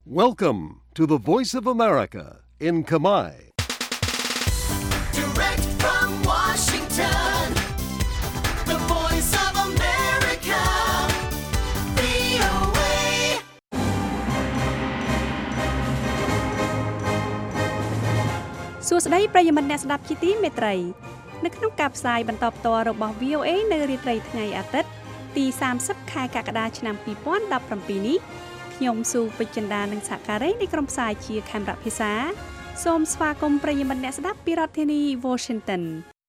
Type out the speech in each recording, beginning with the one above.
Welcome to the Voice of America in Khmer. Direct from Washington, the Voice of America, VOA. សួស្តីប្រិយមិត្តអ្នកស្ដាប់ជាទីមេត្រីនៅក្នុងការផ្សាយបន្តផ្ទាល់របស់ VOA នៅរាត្រីថ្ងៃអាទិត្យទី30ខែកក្កដាឆ្នាំ2017នេះខ្ញុំស៊ូពេជ្រចិន្តានិងសហការីនៃក្រុមផ្សាយជាខេមរៈភាសាសូមស្វាគមន៍ប្រិយមិត្តអ្នកស្ដាប់ពីរដ្ឋធានី Washington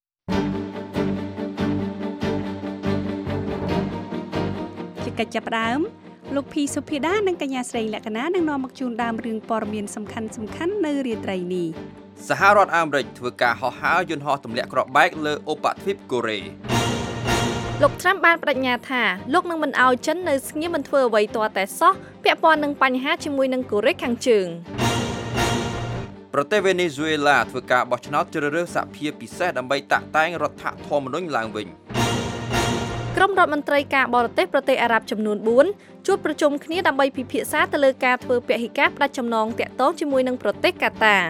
ជាកិច្ចចាប់ផ្ដើមលោកភីសុភាដានិងកញ្ញាស្រីលក្ខណានឹងនាំមកជូនដើមរឿងព័ត៌មានសំខាន់ៗនៅរាត្រីនេះសហរដ្ឋអាមេរិកធ្វើការហោះហើរយន្តហោះទម្លាក់គ្រាប់បែកលើឧបទ្វីបកូរ៉េលោក Trump បានបដិញ្ញាថាលោកនឹងមិនអោយចិននៅស្ងៀមមិនធ្វើអ្វីទាល់តែសោះពាក់ព័ន្ធនឹងបញ្ហាជាមួយនឹងកូរ៉េខាងជើងប្រទេសវេណេស៊ុយអេឡាធ្វើការបោះឆ្នោតជ្រើសរើសសភាពិសេសដើម្បីតាក់តែងរដ្ឋធម្មនុញ្ញឡើងវិញក្រុមរដ្ឋមន្ត្រីការបរទេសប្រទេសអារ៉ាប់ចំនួន4ជួបប្រជុំគ្នាដើម្បីពិភាក្សាទៅលើការធ្វើពហិការផ្ដាច់ចំណងតាក់ទងជាមួយនឹងប្រទេសកាតា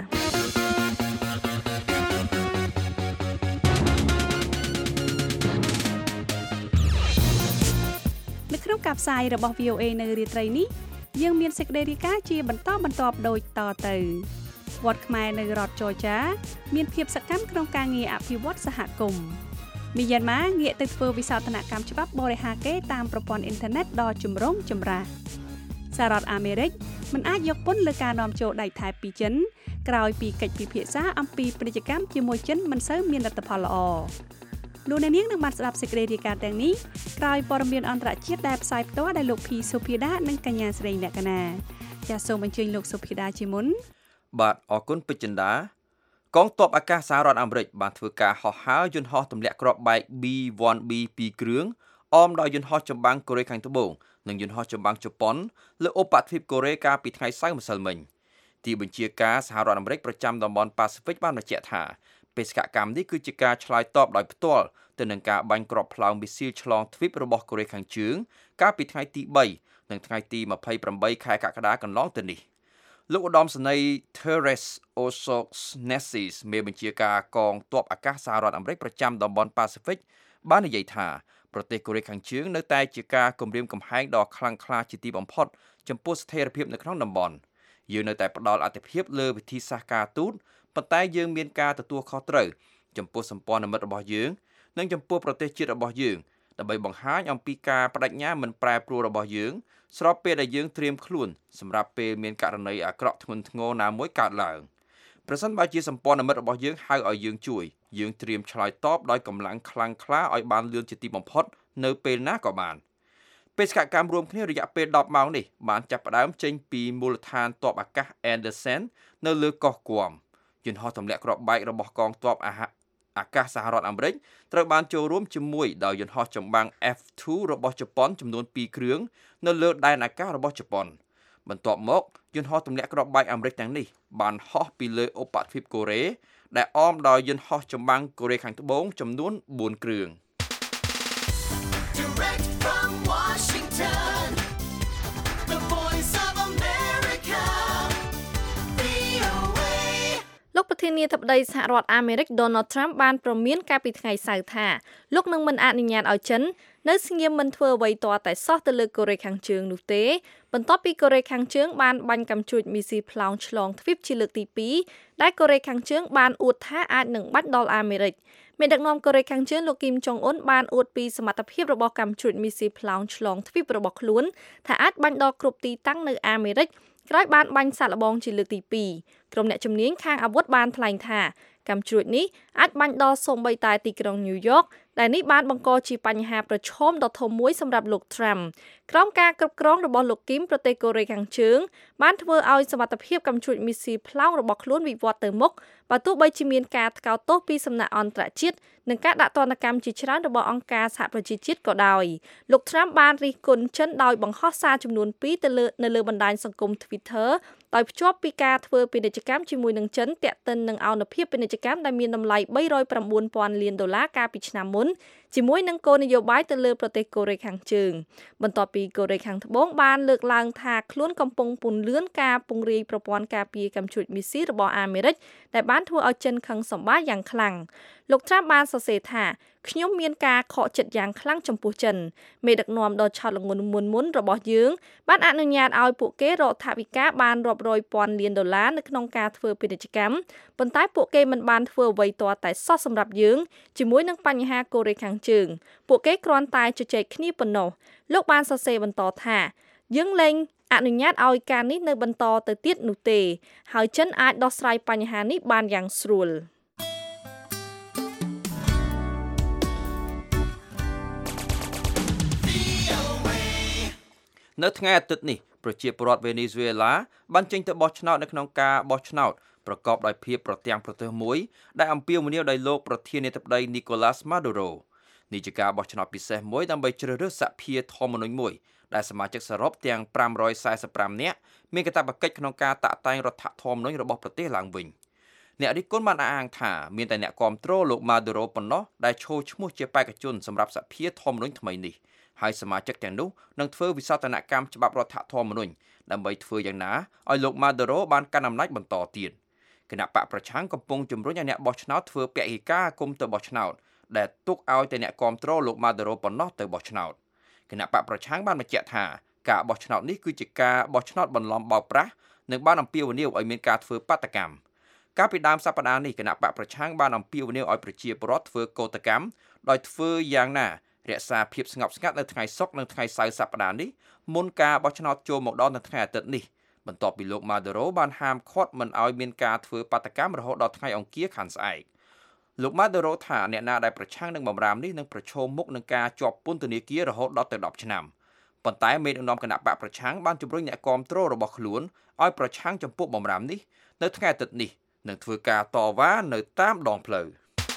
ក្នុងការផ្សាយរបស់ VOA នៅរាត្រីនេះយើងមានសេចក្តីរាយការណ៍ជាបន្តបន្ទាប់ដូចតទៅវត្តខ្មែរនៅរដ្ឋ Georgia មានភាពសកម្មក្នុងការងារអភិវឌ្ឍសហគមន៍មីយ៉ាន់ម៉ាងាកទៅធ្វើវិសោធនកម្មច្បាប់បរិហាកេរតាមប្រព័ន្ធអ៊ីនធឺណិតដ៏ចម្រូងចម្រាសសហរដ្ឋអាមេរិកមិនអាចយកពន្ធលើការនាំចូលដែកថែបពីចិនក្រោយពីកិច្ចពិភាក្សាអំពីពាណិជ្ជកម្មជាមួយចិនមិនសូវមានលទ្ធផលល្អលោកអ្នកនាងនឹងបានស្ដាប់សេចក្តីរាយការណ៍ទាំងនេះក្រោយព័ត៌មានអន្តរជាតិដែលផ្សាយផ្ទាល់ដោយលោកភីសុភាដានិងកញ្ញាស្រីលក្ខណាចាសសូមអញ្ជើញលោកសុភាដាជាមុនបាទអរគុណពេជ្រចិន្តាកងទ័ពអាកាសសហរដ្ឋអាមេរិកបានធ្វើការហោះហើរយន្តហោះទម្លាក់គ្រាប់បែក B-1B 2គ្រឿងអមដោយយន្តហោះចម្បាំងកូរ៉េខាងត្បូងនិងយន្តហោះចម្បាំងជប៉ុនលើឧបទ្វីបកូរ៉េកាលពីថ្ងៃសៅរ៍ម្សិលមិញទីបញ្ជាការសហរដ្ឋអាមេរិកប្រចាំតំបន់ប៉ាស៊ីហ្វិកបានបញ្ជាក់ថាបេសកកម្មនេះគឺជាការឆ្លើយតបដោយផ្ទាល់ទៅនឹងការបាញ់គ្រាប់ផ្លោងមីស៊ីលឆ្លងទ្វីបរបស់កូរ៉េខាងជើងកាលពីថ្ងៃទី3និងថ្ងៃទី28ខែកក្កដាកន្លងទៅនេះលោកឧត្តមសេនីយ៍ Terence O'Shaughnessy មេបញ្ជាការកងទ័ពអាកាសសហរដ្ឋអាមេរិកប្រចាំតំបន់ប៉ាស៊ីហ្វិកបាននិយាយថាប្រទេសកូរ៉េខាងជើងនៅតែជាការគំរាមកំហែងដ៏ខ្លាំងក្លាជាទីបំផុតចំពោះស្ថិរភាពនៅក្នុងតំបន់យើងនៅតែផ្ដល់អាទិភាពលើវិធីសាស្ត្រការទូតប៉ុន្តែយើងមានការទទួលខុសត្រូវចំពោះសម្ព័ន្ធមិត្តរបស់យើងនិងចំពោះប្រទេសជាតិរបស់យើងដើម្បីបង្ហាញអំពីការបដិញ្ញាមិនប្រែប្រួលរបស់យើងស្របពេលដែលយើងត្រៀមខ្លួនសម្រាប់ពេលមានករណីអាក្រក់ធ្ងន់ធ្ងរណាមួយកើតឡើងប្រសិនបើជាសម្ព័ន្ធមិត្តរបស់យើងហៅឲ្យយើងជួយយើងត្រៀមឆ្លើយតបដោយកម្លាំងខ្លាំងក្លាឲ្យបានលឿនជាទីបំផុតនៅពេលណាក៏បានបេសកកម្មរួមគ្នារយៈពេល10ម៉ោងនេះបានចាប់ផ្ដើមចេញពីមូលដ្ឋានទ័ពអាកាស Anderson នៅលើកោះគួមយន្តហោះទម្លាក់គ្រាប់បែករបស់កងទ័ពអាកាសសហរដ្ឋអាមេរិកត្រូវបានចូលរួមជាមួយដោយយន្តហោះចម្បាំង F2 របស់ជប៉ុនចំនួន2គ្រឿងនៅលើដែនអាកាសរបស់ជប៉ុនបន្ទាប់មកយន្តហោះទម្លាក់គ្រាប់បែកអាមេរិកទាំងនេះបានហោះពីលើឧបទ្វីបកូរ៉េដែលអមដោយយន្តហោះចម្បាំងកូរ៉េខាងត្បូងចំនួន4គ្រឿង Direct from Washington, the Voice of America, VOA. លោកប្រធានាធិបតីសហរដ្ឋអាមេរិក Donald Trump បានប្រមានកាលពីថ្ងៃសៅរ៍ថាលោកនឹងមិនអនុញ្ញាតឲ្យចិននៅស្ងៀមមិនធ្វើអ្វីទាល់តែសោះទៅលើកូរ៉េខាងជើងនោះទេបន្ទាប់ពីកូរ៉េខាងជើងបានបាញ់កាំជ្រួចមីស៊ីលផ្លោងឆ្លងទ្វីបជាលើកទី2ដែលកូរ៉េខាងជើងបានអួតថាអាចនឹងបាច់ដល់អាមេរិកមេដឹកនាំកូរ៉េខាងជើងលោកគីមចុងអ៊ុនបានអួតពីសមត្ថភាពរបស់កាំជ្រួចមីស៊ីលផ្លោងឆ្លងទ្វីបរបស់ខ្លួនថាអាចបាញ់ដល់គ្រប់ទីតាំងនៅអាមេរិកក្រោយបានបាញ់សាកល្បងជាលើកទី2ក្រុមអ្នកជំនាញខាងអាវុធបានថ្លែងថាកាំជ្រួចនេះអាចបាញ់ដល់សូម្បីតែទីក្រុងញូវយ៉កដែលនេះបានបង្កជាបញ្ហាប្រឈមដ៏ធំមួយសម្រាប់លោក Trump ក្រោមការគ្រប់គ្រងរបស់លោកគីមប្រទេសកូរ៉េខាងជើងបានធ្វើឲ្យសមត្ថភាពកាំជ្រួចមីស៊ីលផ្លោងរបស់ខ្លួនវិវត្តទៅមុខបើទោះបីជាមានការថ្កោលទោសពីសំណាក់អន្តរជាតិនិងការដាក់ទណ្ឌកម្មជាច្រើនរបស់អង្គការសហប្រជាជាតិក៏ដោយលោក Trump បានរិះគន់ចិនដោយបង្ហោះសារចំនួន2នៅលើបណ្ដាញសង្គម Twitter ដោយភ្ជាប់ពីការធ្វើពាណិជ្ជកម្មជាមួយនឹងចិនទាក់ទិននឹងអនុភាពពាណិជ្ជកម្មដែលមានតម្លៃ$309,000,000,000កាលពីឆ្នាំមុនជាមួយនឹងគោលនយោបាយទៅលើប្រទេសកូរ៉េខាងជើងបន្ទាប់ពីកូរ៉េខាងត្បូងបានលើកឡើងថាខ្លួនកំពុងពន្លឿនការពង្រាយប្រព័ន្ធការពារកាំជ្រួចមីស៊ីលរបស់អាមេរិកដែលបានធ្វើឲ្យចិនខឹងសម្បាយ៉ាងខ្លាំងលោក Trump បានសរសេរថាខ្ញុំមានការខកចិត្តយ៉ាងខ្លាំងចំពោះចិនមេដឹកនាំដ៏ឆោតល្ងន់មុនរបស់យើងបានអនុញ្ញាតឲ្យពួកគេរកថវិកាបានរាប់រយពាន់លានដុល្លារនៅក្នុងការធ្វើពាណិជ្ជកម្មប៉ុន្តែពួកគេមិនបានធ្វើអ្វីទាល់តែសោះសម្រាប់យើងជាមួយនឹងបញ្ហាកូរ៉េខាងជើងពួកគេគ្រាន់តែជជែកគ្នាប៉ុណ្ណោះលោកបានសរសេរបន្តថាយើងលែងអនុញ្ញាតឲ្យការនេះនៅបន្តទៅទៀតនោះទេហើយចិនអាចដោះស្រាយបញ្ហានេះបានយ៉ាងស្រួលនៅថ្ងៃអាទិត្យនេះប្រជាពលរដ្ឋវេណេស៊ុយអេឡាបានចេញទៅបោះឆ្នោតនៅក្នុងការបោះឆ្នោតប្រកបដោយភាពប្រទាំងប្រទើសមួយដែលអំពាវនាវដោយលោកប្រធានាធិបតី Nicolas Maduro នេះជាការបោះឆ្នោតពិសេសមួយដើម្បីជ្រើសរើសសភាធម្មនុញ្ញមួយដែលសមាជិកសរុបទាំង545នាក់មានកាតព្វកិច្ចក្នុងការតាក់តែងរដ្ឋធម្មនុញ្ញរបស់ប្រទេសឡើងវិញអ្នករិះគន់បានអះអាងថាមានតែអ្នកគាំទ្រលោក Maduro ប៉ុណ្ណោះដែលឈរឈ្មោះជាបេក្ខជនសម្រាប់សភាធម្មនុញ្ញថ្មីនេះហើយសមាជិកទាំងនោះនឹងធ្វើវិសោធនកម្មច្បាប់រដ្ឋធម្មនុញ្ញដើម្បីធ្វើយ៉ាងណាឲ្យលោក Maduro បានកាន់អំណាចបន្តទៀតគណៈបកប្រឆាំងកំពុងជំរុញឲ្យអ្នកបោះឆ្នោតធ្វើពហិការគុំទៅបោះឆ្នោតដែលទុកឲ្យតែអ្នកគាំទ្រលោក Maduro ប៉ុណ្ណោះទៅបោះឆ្នោតគណៈបកប្រឆាំងបានបញ្ជាក់ថាការបោះឆ្នោតនេះគឺជាការបោះឆ្នោតបន្លំបោកប្រាស់និងបានអំពាវនាវឲ្យមានការធ្វើបាតកម្មកាលពីដើមសប្តាហ៍នេះគណៈបកប្រឆាំងបានអំពាវនាវឲ្យប្រជាពលរដ្ឋធ្វើកោតកម្មដោយធ្វើយ៉ាងណារក្សាភាពស្ងប់ស្ងាត់នៅថ្ងៃសុក្រនិងថ្ងៃសៅរ៍សប្តាហ៍នេះមុនការបោះឆ្នោតចូលមកដល់នៅថ្ងៃអាទិត្យនេះបន្ទាប់ពីលោក Maduro បានហាមឃាត់មិនឲ្យមានការធ្វើបាតកម្មរហូតដល់ថ្ងៃអង្គារខាងស្អែកលោក Maduro ថាអ្នកណាដែលប្រឆាំងនឹងបម្រាមនេះនឹងប្រឈមមុខនឹងការជាប់ពន្ធនាគាររហូតដល់ទៅ10ឆ្នាំប៉ុន្តែមេដឹកនាំគណៈបកប្រឆាំងបានជំរុញអ្នកគាំទ្ររបស់ខ្លួនឲ្យប្រឆាំងចំពោះបម្រាមនេះនៅថ្ងៃអាទិត្យនេះនឹងធ្វើការតវ៉ានៅតាមដងផ្លូវ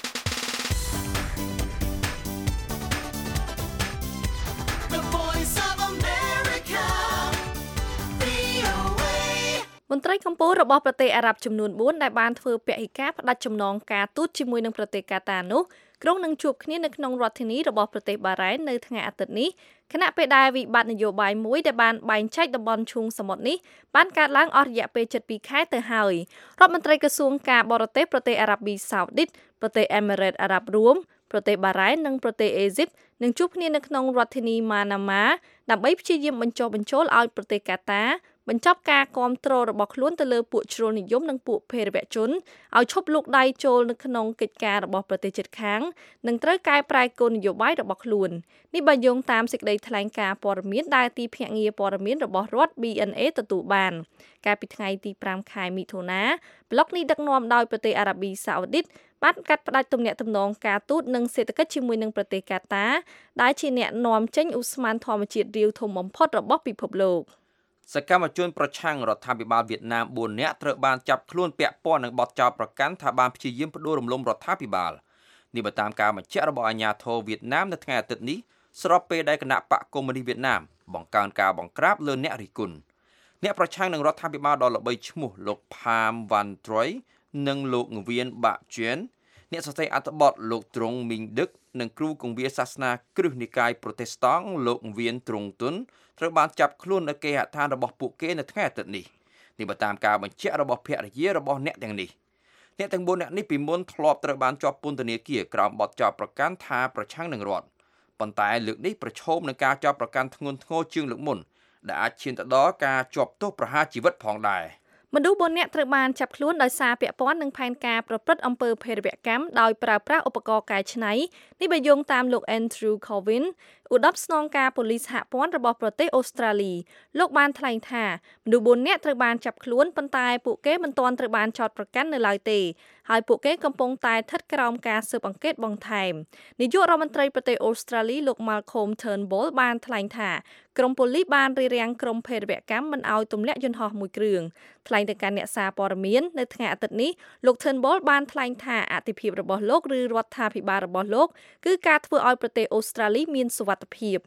មន្ត្រីកម្ពុជារបស់ប្រទេសអារ៉ាប់ចំនួន4ដែលបានធ្វើពហិការផ្ដាច់ចំណងការទូតជាមួយនឹងប្រទេសកាតានោះក្រុងនឹងជួបគ្នានៅក្នុងរដ្ឋធានីរបស់ប្រទេសបារ៉ែននៅថ្ងៃអាទិត្យនេះខណៈពេលដែលវិបត្តិនយោបាយមួយដែលបានបែងចែកតំបន់ឈូងសមុទ្រនេះបានកើតឡើងអស់រយៈពេល7ខែទៅហើយរដ្ឋមន្ត្រីក្រសួងការបរទេសប្រទេសអារ៉ាប៊ីសាអូឌីតប្រទេសអេមីរ៉េតអារ៉ាប់រួមប្រទេសបារ៉ែននិងប្រទេសអេស៊ីបនឹងជួបគ្នានៅក្នុងរដ្ឋធានីម៉ាណាម៉ាដើម្បីព្យាយាមបញ្ចុះបញ្ចូលឲ្យប្រទេសកាតាបញ្ចប់ការគាំទ្ររបស់ខ្លួនទៅលើពួកជ្រុលនិយមនិងពួកភេរវជនឲ្យឈប់លូកដៃចូលនៅក្នុងកិច្ចការរបស់ប្រទេសជិតខាងនិងត្រូវកែប្រែគោលនយោបាយរបស់ខ្លួននេះបើយោងតាមសេចក្តីថ្លែងការណ៍ព័ត៌មានដែលទីភ្នាក់ងារព័ត៌មានរបស់រដ្ឋ BNA ទទួលបានកាលពីថ្ងៃទី5ខែមិថុនាប្លុកនេះដឹកនាំដោយប្រទេសអារ៉ាប៊ីសាអូឌីតបានកាត់ផ្តាច់ទំនាក់ទំនងការទូតនិងសេដ្ឋកិច្ចជាមួយនឹងប្រទេសកាតាដែលជាអ្នកនាំចេញឧស្ម័នធម្មជាតិរាវធំបំផុតរបស់ពិភពលោកសកម្មជនប្រឆាំងរដ្ឋាភិបាលវៀតណាម4នាក់ត្រូវបានចាប់ខ្លួនពាក់ព័ន្ធនឹងបទចោទប្រកាន់ថាបានព្យាយាមផ្ដួលរំលំរដ្ឋាភិបាលនេះបើតាមការបញ្ជាក់របស់អាជ្ញាធរវៀតណាមនៅថ្ងៃអាទិត្យនេះស្របពេលដែលគណៈបកកុម្មុយនីសវៀតណាមបង្កើនការបង្ក្រាបលើអ្នករិះគន់អ្នកប្រឆាំងនឹងរដ្ឋាភិបាលដ៏ល្បីឈ្មោះលោកផាមវ៉ាន់ត្រុយនិងលោកងវៀនបាក់ជឿនអ្នកសរសេរអត្ថបទលោកទ្រង់មីងដឹកនិងគ្រូគង្វាលសាសនាគ្រឹះនិកាយប្រូតេស្តង់លោកវៀនទ្រង់ទុនត្រូវបានចាប់ខ្លួននៅគេហដ្ឋានរបស់ពួកគេនៅថ្ងៃអាទិត្យនេះនេះបើតាមការបញ្ជាក់របស់ភរិយារបស់អ្នកទាំងនេះអ្នកទាំង4នាក់នេះពីមុនធ្លាប់ត្រូវបានជាប់ពន្ធនាគារក្រោមបទចោទប្រកាន់ថាប្រឆាំងនឹងរដ្ឋប៉ុន្តែលើកនេះប្រឈមនឹងការចោទប្រកាន់ធ្ងន់ធ្ងរជាងលើកមុនដែលអាចឈានទៅដល់ការជាប់ទោសប្រហារជីវិតផងដែរមនុស្ស4នាក់ត្រូវបានចាប់ខ្លួនដោយសារពាក់ព័ន្ធនឹងផែនការប្រព្រឹត្តអំពើភេរវកម្មដោយប្រើប្រាស់ឧបករណ៍កែច្នៃនេះបើយោងតាមលោក Andrew Colvin ឧត្តមស្នងការប៉ូលីសសហព័ន្ធរបស់ប្រទេសអូស្ត្រាលីលោកបានថ្លែងថាមនុស្ស4នាក់ត្រូវបានចាប់ខ្លួនប៉ុន្តែពួកគេមិនទាន់ត្រូវបានចោទប្រកាន់នៅឡើយទេហើយពួកគេកំពុងតែស្ថិតក្រោមការស៊ើបអង្កេតបន្ថែមនាយករដ្ឋមន្ត្រីប្រទេសអូស្ត្រាលីលោក Malcolm Turnbull បានថ្លែងថាក្រុមប៉ូលីសបានរារាំងក្រុមភេរវកម្មមិនឲ្យទម្លាក់យន្តហោះមួយគ្រឿងថ្លែងទៅកាន់អ្នកសារព័ត៌មាននៅថ្ងៃអាទិត្យនេះលោក Turnbull បានថ្លែងថាអធិភាពរបស់លោកឬរដ្ឋាភិបាលរបស់លោកគឺការធ្វើឲ្យប្រទេសអូស្ត្រាលីមានសុវត្ថិភាព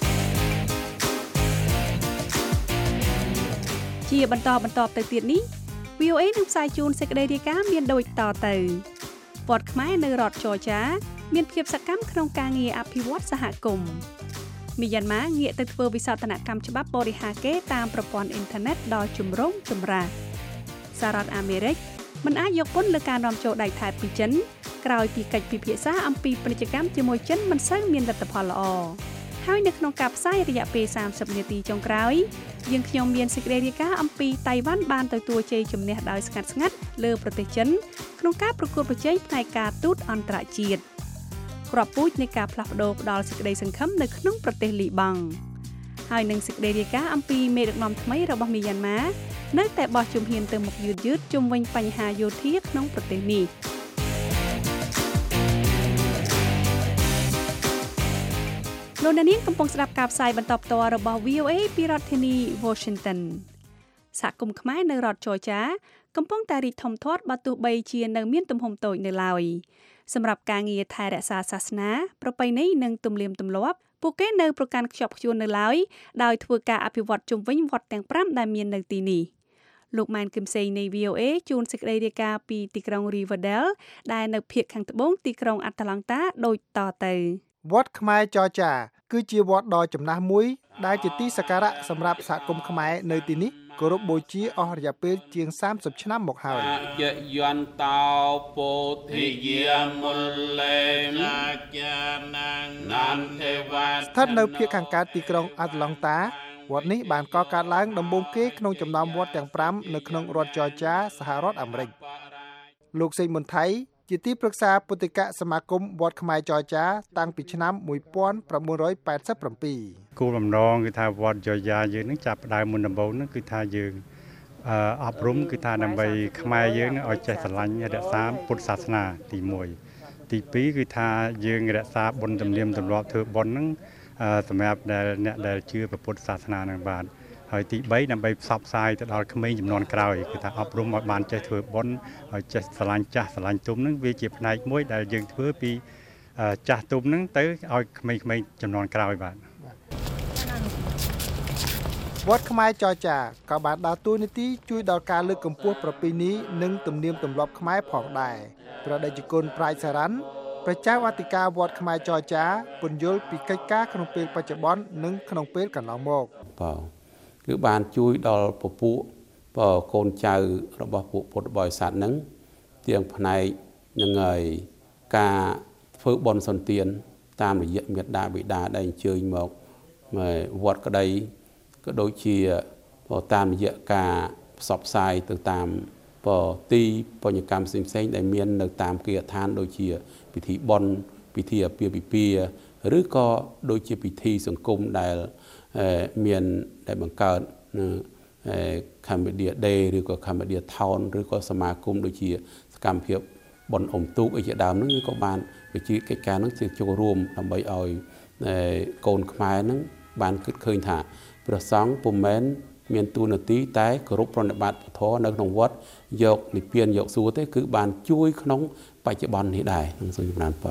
ជាបន្តទៅទៀតនេះ VOA នឹងផ្សាយជូនសេចក្តីរាយការណ៍មានដូចតទៅវត្តខ្មែរនៅរដ្ឋ Georgia មានភាពសកម្មក្នុងការងារអភិវឌ្ឍសហគមន៍មីយ៉ាន់ម៉ាងាកទៅធ្វើវិសោធនកម្មច្បាប់បរិហាកេតាមប្រព័ន្ធអ៊ីនធឺណិតដល់ជំរងចម្រាស់សហរដ្ឋអាមេរិកមិនអាចយកពន្ធលើការនាំចូលដែកថែបពីចិនក្រោយពីកិច្ចពិភាក្សាអំពីពាណិជ្ជកម្មជាមួយចិនមិនសូវមានលទ្ធផលល្អហើយនៅក្នុងការផ្សាយរយៈពេល30នាទីចុងក្រោយយើងខ្ញុំមានសេចក្តីរាយការណ៍អំពីតៃវ៉ាន់បានទទួលជ័យជំនះដោយស្ងាត់លើប្រទេសចិនក្នុងការប្រកួតប្រជែងផ្នែកការទូតអន្តរជាតិក្របពូជនៃការផ្លាស់ប្ដូរផ្ដល់សេចក្តីសង្ឃឹមនៅក្នុងប្រទេសលីបង់ហើយនឹងសេចក្តីរាយការណ៍អំពីមេដឹកនាំថ្មីរបស់មីយ៉ាន់ម៉ានៅតែបោះជំហានទៅមុខយឺតជុំវិញបញ្ហាយោធាក្នុងប្រទេសនេះលោកអ្នកនាងកំពុងស្ដាប់ការផ្សាយបន្តផ្ទាល់របស់ VOA ពីរដ្ឋធានី Washington សហគមន៍ខ្មែរនៅរដ្ឋ Georgia កំពុងតែរីកធំធាត់បើទោះបីជានៅមានទំហំតូចនៅឡើយសម្រាប់ការងារថែរក្សាសាសនាប្រពៃណីនិងទំនៀមទម្លាប់ពួកគេនៅប្រកាន់ខ្ជាប់ខ្ជួននៅឡើយដោយធ្វើការអភិវឌ្ឍជុំវិញវត្តទាំង5ដែលមាននៅទីនេះលោកម៉ែនគឹមសេងនៃ VOA ជួនសេចក្តីរាយការណ៍ពីទីក្រុង Riverdale ដែលនៅភាគខាងត្បូងទីក្រុង Atlanta ដូចតទៅវត្តខ្មែរចរចាគឺជាវត្តដ៏ចំណាស់មួយដែលជាទីសក្ការៈសម្រាប់សហគមន៍ខ្មែរនៅទីនេះគោរពបូជាអស់រយៈពេលជាង30ឆ្នាំមកហើយយន្តោពោធិយាមុលលេលាចានាងនន្ទេវតាស្ថិតនៅភាគខាងកើតទីក្រុង Atlanta វត្តនេះបានកកើតឡើងដំបូងគេក្នុងចំណោមវត្តទាំង5នៅក្នុងរដ្ឋ Georgia សហរដ្ឋអាមេរិកលោកសេងមុនថៃជាទីប្រឹក្សាពុទ្ធិកសមាគមវត្តខ្មែរចរចាតាំងពីឆ្នាំ1987គោលបំណងគឺថាវត្តចរចាយើងនឹងចាប់ផ្ដើមមុនដំបូងហ្នឹងគឺថាយើងអប់រំគឺថាដើម្បីខ្មែរយើងឲ្យចេះស្រឡាញ់រក្សាពុទ្ធសាសនាទី1ទី2គឺថាយើងរក្សាបុណ្យទំនៀមទម្លាប់ធ្វើបុណ្យហ្នឹងសម្រាប់អ្នកដែលជឿព្រះពុទ្ធសាសនានឹងបានហើយទី3ដើម្បីផ្សព្វផ្សាយទៅដល់ក្មេងចំនួនក្រោយគឺថាអប់រំឲ្យបានចេះធ្វើបុណ្យឲ្យចេះស្រឡាញ់ចាស់ស្រឡាញ់ទុំហ្នឹងវាជាផ្នែកមួយដែលយើងធ្វើពីចាស់ទុំហ្នឹងទៅឲ្យក្មេងៗចំនួនក្រោយបាទវត្តខ្មែរចរចាក៏បានដើរតួនាទីជួយដល់ការលើកកម្ពស់ប្រពៃណីនិងទំនៀមទម្លាប់ខ្មែរផងដែរព្រះតេជគុណប្រាជ្ញសារ៉ាន់ព្រះចៅអធិការវត្តខ្មែរចរចាពន្យល់ពីកិច្ចការក្នុងពេលបច្ចុប្បន្ននិងក្នុងពេលកន្លងមកគឺបានជួយដល់ពពួកកូនចៅរបស់ពួកពុទ្ធបរិស័ទហ្នឹងទាំងផ្នែកនឹងហើយការធ្វើបុណ្យសន្តានតាមរយៈមេត្តាបិតាដែលអញ្ជើញមកវត្តក្តីក៏ដូចជាតាមរយៈការផ្សព្វផ្សាយទៅតាមទីបញ្ញកម្មផ្សេងៗដែលមាននៅតាមគាឋានដូចជាពិធីបុណ្យពិធីអាពាហ៍ពិពាហ៍ឬក៏ដូចជាពិធីសង្គមដែលមានដែលបង្កើតនៅCambodia Day ឬក៏ Cambodia Town ឬក៏សមាគមដូចជាសកម្មភាពបុណ្យអុំទូកអីជាដើមហ្នឹងក៏បានវិជាកិច្ចការហ្នឹងចូលរួមដើម្បីឲ្យកូនខ្មែរហ្នឹងបានគិតឃើញថាព្រះសង្ឃពុំមែនមានតួនាទីតែគោរពប្រណិប័តធម៌នៅក្នុងវត្តយកនិព្វានយកសួគ៌ទេគឺបានជួយក្នុងបច្ចុប្បន្ននេះដែរនឹងសូមចម្រើនពរ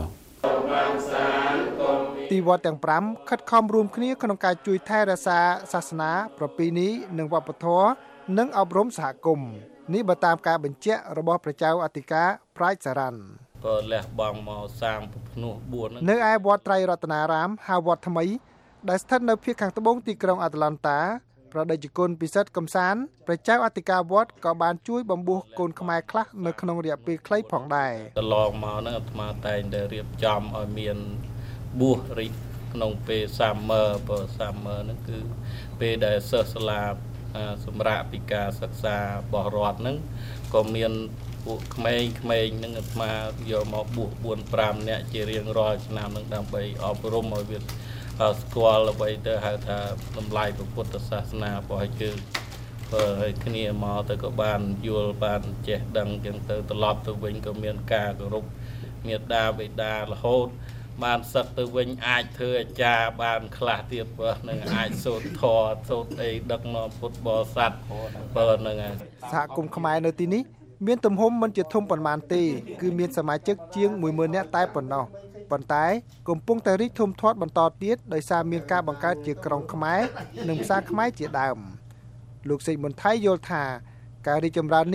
ទីវត្តទាំង5ខិតខំរួមគ្នាក្នុងការជួយថែរក្សាសាសនាប្រពៃណីនិងវប្បធម៌និងអប់រំសហគមន៍នេះបើតាមការបញ្ជាក់របស់ព្រះចៅអធិការប្រាជ្ញសារ៉ាន់ក៏លះបង់មកសាងភ្នោះ4 នៅឯវត្តត្រៃរតនារាមហៅវត្តថ្មីដែលស្ថិតនៅភាគខាងត្បូងទីក្រុងអាត្លង់តាព្រះតេជគុណពិសិដ្ឋកំសាន្តព្រះចៅអធិការវត្តក៏បានជួយបំពោះកូនខ្មែរខ្លះនៅក្នុងរយៈពេលខ្លីផងដែរកន្លងមកហ្នឹងអាត្មាតែងតែរៀបចំឲ្យមានបួសរីក្នុងពេលSummerហ្នឹងគឺពេលដែលសិស្សសាលាសម្រាប់ពីការសិក្សារបស់រដ្ឋហ្នឹងក៏មានពួកក្មេងៗហ្នឹងអាត្មាយកមកបួស 4-5 នាក់ជារៀងរាល់ឆ្នាំហ្នឹងដើម្បីអប់រំឲ្យវាស្គាល់អ្វីទៅហៅថាតម្លៃពុទ្ធសាសនារបស់យើងហើយគ្នាមកទៅក៏បានយល់បានចេះដឹងចឹងទៅត្រឡប់ទៅវិញក៏មានការគោរពមេត្តាបិតារហូតបានសឹកទៅវិញអាចធ្វើអាចារ្យបានខ្លះទៀតបើនឹងអាចសូត្រធម៌សូត្រអីដឹកនាំពុទ្ធបរិស័ទបើនឹងសហគមន៍ខ្មែរនៅទីនេះមានទំហំមិនជាធំប៉ុន្មានទេគឺមានសមាជិកជាង 10000 នាក់តែប៉ុណ្ណោះប៉ុន្តែកំពុងតែរីកធំធាត់បន្តទៀតដោយសារមានការបង្កើតជាក្រុងខ្មែរនិងភាសាខ្មែរជាដើមលោកសេងមុនថៃយល់ថាការរីកចម្រើននេះ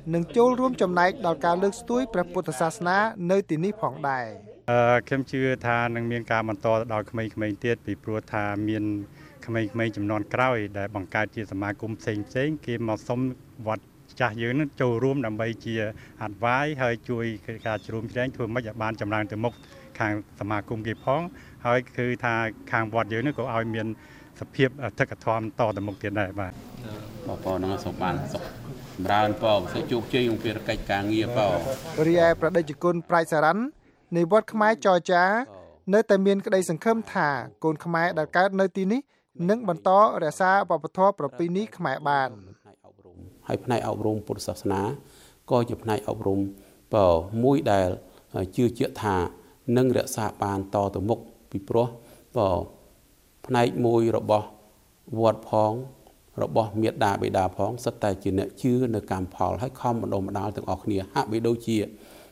នឹងចូលរួមចំណែកដល់ការលើកស្ទួយព្រះពុទ្ធសាសនានៅទីនេះផងដែរខ្ញុំជឿថានឹងមានការបន្តទៅដល់ក្មេងៗទៀតពីព្រោះថាមានក្មេងៗចំនួនក្រោយដែលបង្កើតជាសមាគមផ្សេងគេមកសុំវត្តចាស់យើងនឹងចូលរួមដើម្បីជាអត្តវាយហើយជួយការជ្រោមជ្រែងធ្វើម៉េចឲ្យបានចម្រើនទៅមុខខាងសមាគមគេផងហើយគឺថាខាងវត្តយើងនឹងក៏ឲ្យមានសភាពអធិកធម៌តទៅមុខទៀតដែរបាទបងប្អូននឹងសូមបានសុខចម្រើនបងសូមជោគជ័យក្នុងភារកិច្ចការងារបងរីឯប្រដេជគុណប្រៃសារ៉ាន់នៃវត្តខ្មែរចរចានៅតែមានក្តីសង្ឃឹមថាកូនខ្មែរដែលកើតនៅទីនេះនឹងបន្តរក្សាវប្បធម៌ប្រពៃណីខ្មែរបានហើយផ្នែកអប់រំពុទ្ធសាសនាក៏ជាផ្នែកអប់រំមួយដែលជឿជាក់ថានឹងរក្សាបានតទៅមុខពីព្រោះផ្នែកមួយរបស់វត្តផងរបស់មេដាបេដាផងសិតតែជាអ្នកជឿនៅកម្មផលហើយខំបណ្ដុំបណ្ដាលទាំងអស់គ្នាហាក់បីដូចជា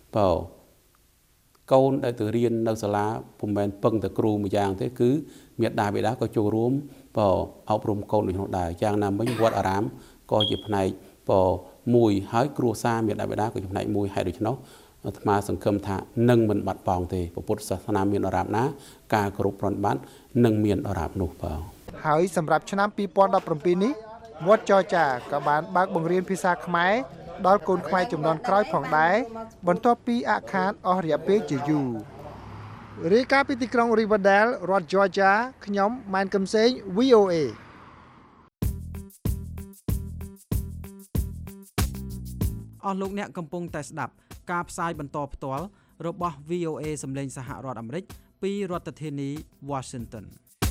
កូនដែលទៅរៀននៅសាលាពុំមែនពឹងតែគ្រូមួយយ៉ាងទេគឺមេដាបេដាក៏ចូលរួមអប់រំកូនដូចនោះដែរយ៉ាងណាមិញវត្តអារាមក៏ជាផ្នែកមួយហើយគ្រួសារមេដាបេដាក៏ជាផ្នែកមួយហើយដូច្នោះអាត្មាសង្ឃឹមថានឹងមិនបាត់បង់ទេពុទ្ធសាសនាមានអរាបណាការគោរពប្រណិប័តនឹងមានអរាបនោះបងហើយសម្រាប់ឆ្នាំ2017នេះវត្តចរចាក៏បានបើកបង្រៀនភាសាខ្មែរដល់កូនខ្មែរចំនួនក្រោយផងដែរបន្ទាប់ពីអាក់ខានអស់រយៈពេលជាយូររាយការណ៍ពីទីក្រុង Riverdale រដ្ឋ Georgia ខ្ញុំម៉ែនកឹមសេង VOA អស់លោកអ្នកកំពុងតែស្ដាប់ការផ្សាយបន្តផ្ទាល់របស់ VOA សម្លេងសហរដ្ឋអាមេរិកពីរដ្ឋធានី Washington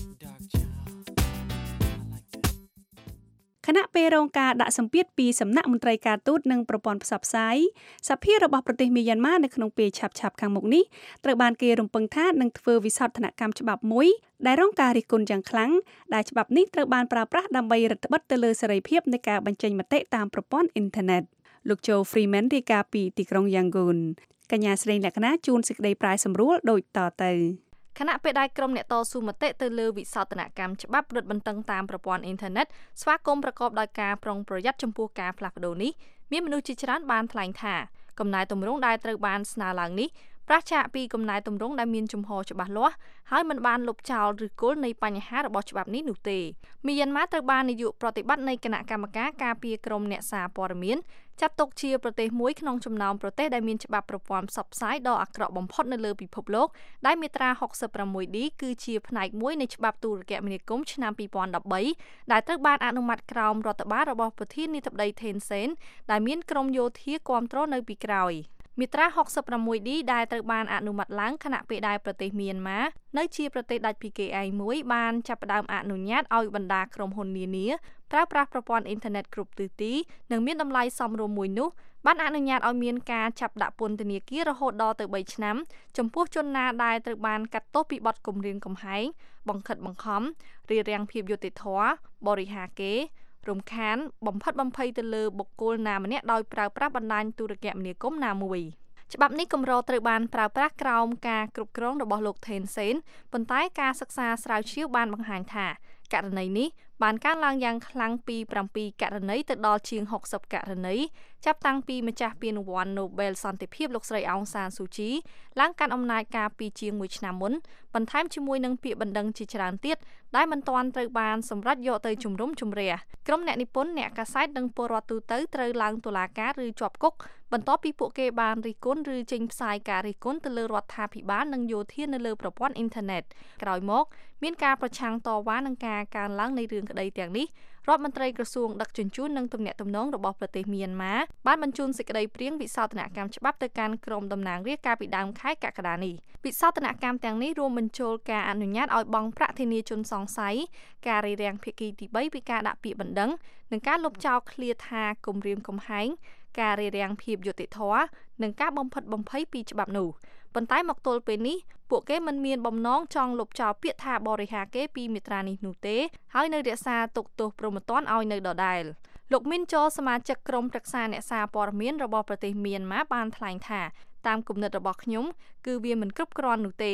គណៈពេលរងការដាក់សម្ពាធពីសំណាក់មន្ត្រីការទូតនិងប្រព័ន្ធផ្សព្វផ្សាយសភារបស់ប្រទេសមីយ៉ាន់ម៉ានៅក្នុងពេលឆាប់ខាងមុខនេះត្រូវបានគេរំពឹងថានឹងធ្វើវិសោធនកម្មច្បាប់មួយដែលរងការរិះគន់យ៉ាងខ្លាំងដែលច្បាប់នេះត្រូវបានប្រើប្រាស់ដើម្បីរឹតបន្តឹងទៅលើសេរីភាពនៃការបញ្ចេញមតិតាមប្រព័ន្ធអ៊ីនធឺណិតលោក Joe Freeman រាយការណ៍ពីទីក្រុង Yangon កញ្ញាស្រីលក្ខណាជួនសេចក្តីប្រាយសម្រួលដូចតទៅខណៈពេលដែលក្រុមអ្នកតស៊ូមតិទៅលើវិសោធនកម្មច្បាប់រឹតបន្តឹងតាមប្រព័ន្ធអ៊ីនធឺណិតស្វាគមន៍ប្រកបដោយការប្រុងប្រយ័ត្នចំពោះការផ្លាស់ប្ដូរនេះមានមនុស្សជាច្រើនបានថ្លែងថាកំណែទម្រង់ដែលត្រូវបានស្នើឡើងនេះប្រឆាចពីកំណែទម្រង់ដែលមានជំហរច្បាស់លាស់ហើយមិនបានលុបចោលឬគល់នៃបញ្ហារបស់ច្បាប់នេះនោះទេមីយ៉ាន់ម៉ាត្រូវបាននាយកប្រតិបត្តិនៃគណៈកម្មការការពារក្រមអ្នកសារព័ត៌មានចាត់ទុកជាប្រទេសមួយក្នុងចំណោមប្រទេសដែលមានច្បាប់ប្រព័ន្ធផ្សព្វផ្សាយដ៏អាក្រក់បំផុតនៅលើពិភពលោកដែលមាត្រា 66D គឺជាផ្នែកមួយនៃច្បាប់ទូរគមនាគមន៍ឆ្នាំ 2013 ដែលត្រូវបានអនុម័តក្រោមរដ្ឋបាលរបស់ប្រធានាធិបតីថេនសេនដែលមានក្រុមយោធាគាំទ្រនៅពីក្រោយមាត្រា 66D ដែលត្រូវបានអនុម័តឡើងខណៈពេលដែលប្រទេសមីយ៉ាន់ម៉ានៅជាប្រទេសដាច់ពីគេឯងមួយបានចាប់ផ្ដើមអនុញ្ញាតឲ្យបណ្ដាក្រុមហ៊ុននានាប្រើប្រាស់ប្រព័ន្ធអ៊ីនធឺណិតគ្រប់ទិសទីនិងមានតម្លៃសមរម្យមួយនោះបានអនុញ្ញាតឲ្យមានការចាប់ដាក់ពន្ធនាគាររហូតដល់ទៅ3ឆ្នាំចំពោះជនណាដែលត្រូវបានកាត់ទោសពីបទគំរាមកំហែងបង្ខិតបង្ខំរារាំងភាពយុត្តិធម៌បរិហាកេររំខានបំផិតបំភ័យទៅលើបុគ្គលណាម្នាក់ដោយប្រើប្រាស់បណ្ដាញទូរគមនាគមន៍ណាមួយច្បាប់នេះកម្រត្រូវបានប្រើប្រាស់ក្រោមការគ្រប់គ្រងរបស់លោកថេនសេនប៉ុន្តែការសិក្សាស្រាវជ្រាវបានបង្ហាញថាករណីនេះបានកើនឡើងយ៉ាងខ្លាំងពី7ករណីទៅដល់ជាង60ករណីចាប់តាំងពីម្ចាស់ពានរង្វាន់ Nobel សន្តិភាពលោកស្រីអោងសានស៊ូជីឡើងកាន់អំណាចកាលពីជាង1ឆ្នាំមុនបន្ថែមជាមួយនឹងពាក្យបណ្ដឹងជាច្រើនទៀតដែលមិនទាន់ត្រូវបានសម្រេចយកទៅជំរុំជម្រះក្រុមអ្នកនិពន្ធអ្នកកាសែតនិងពលរដ្ឋទូទៅត្រូវឡើងតុលាការឬជាប់គុកបន្ទាប់ពីពួកគេបានរិះគន់ឬចេញផ្សាយការរិះគន់ទៅលើរដ្ឋាភិបាលនិងយោធានៅលើប្រព័ន្ធអ៊ីនធឺណិតក្រោយមកមានការប្រឆាំងតវ៉ានឹងការកើនឡើងនៃរឿងក្តីទាំងនេះរដ្ឋមន្ត្រីក្រសួងដឹកជញ្ជូននិងទំនាក់ទំនងរបស់ប្រទេសមីយ៉ាន់ម៉ាបានបញ្ជូនសេចក្តីព្រាងវិសោធនកម្មច្បាប់ទៅកាន់ក្រុមតំណាងរាស្ត្រកាលពីដើមខែកក្កដានេះវិសោធនកម្មទាំងនេះរួមបញ្ចូលការអនុញ្ញាតឲ្យបង់ប្រាក់ធានាជនសង្ស័យការរារាំងភាគីទី3ពីការដាក់ពាក្យបណ្ដឹងនិងការលុបចោលឃ្លាថាគំរាមកំហែងការរារាំងភាពយុត្តិធម៌និងការបំផិតបំភ័យពីច្បាប់នោះប៉ុន្តែមកទល់ពេលនេះពួកគេមិនមានបំណងចង់លុបចោលពាក្យថាបរិហាកេពីមាត្រានេះនោះទេហើយនៅរក្សាទុកទោសព្រហ្មទណ្ឌឲ្យនៅដដែលលោកមីនចោសមាជិកក្រុមប្រឹក្សាអ្នកសារព័ត៌មានរបស់ប្រទេសមីយ៉ាន់ម៉ាបានថ្លែងថាតាមគំនិតរបស់ខ្ញុំគឺវាមិនគ្រប់គ្រាន់នោះទេ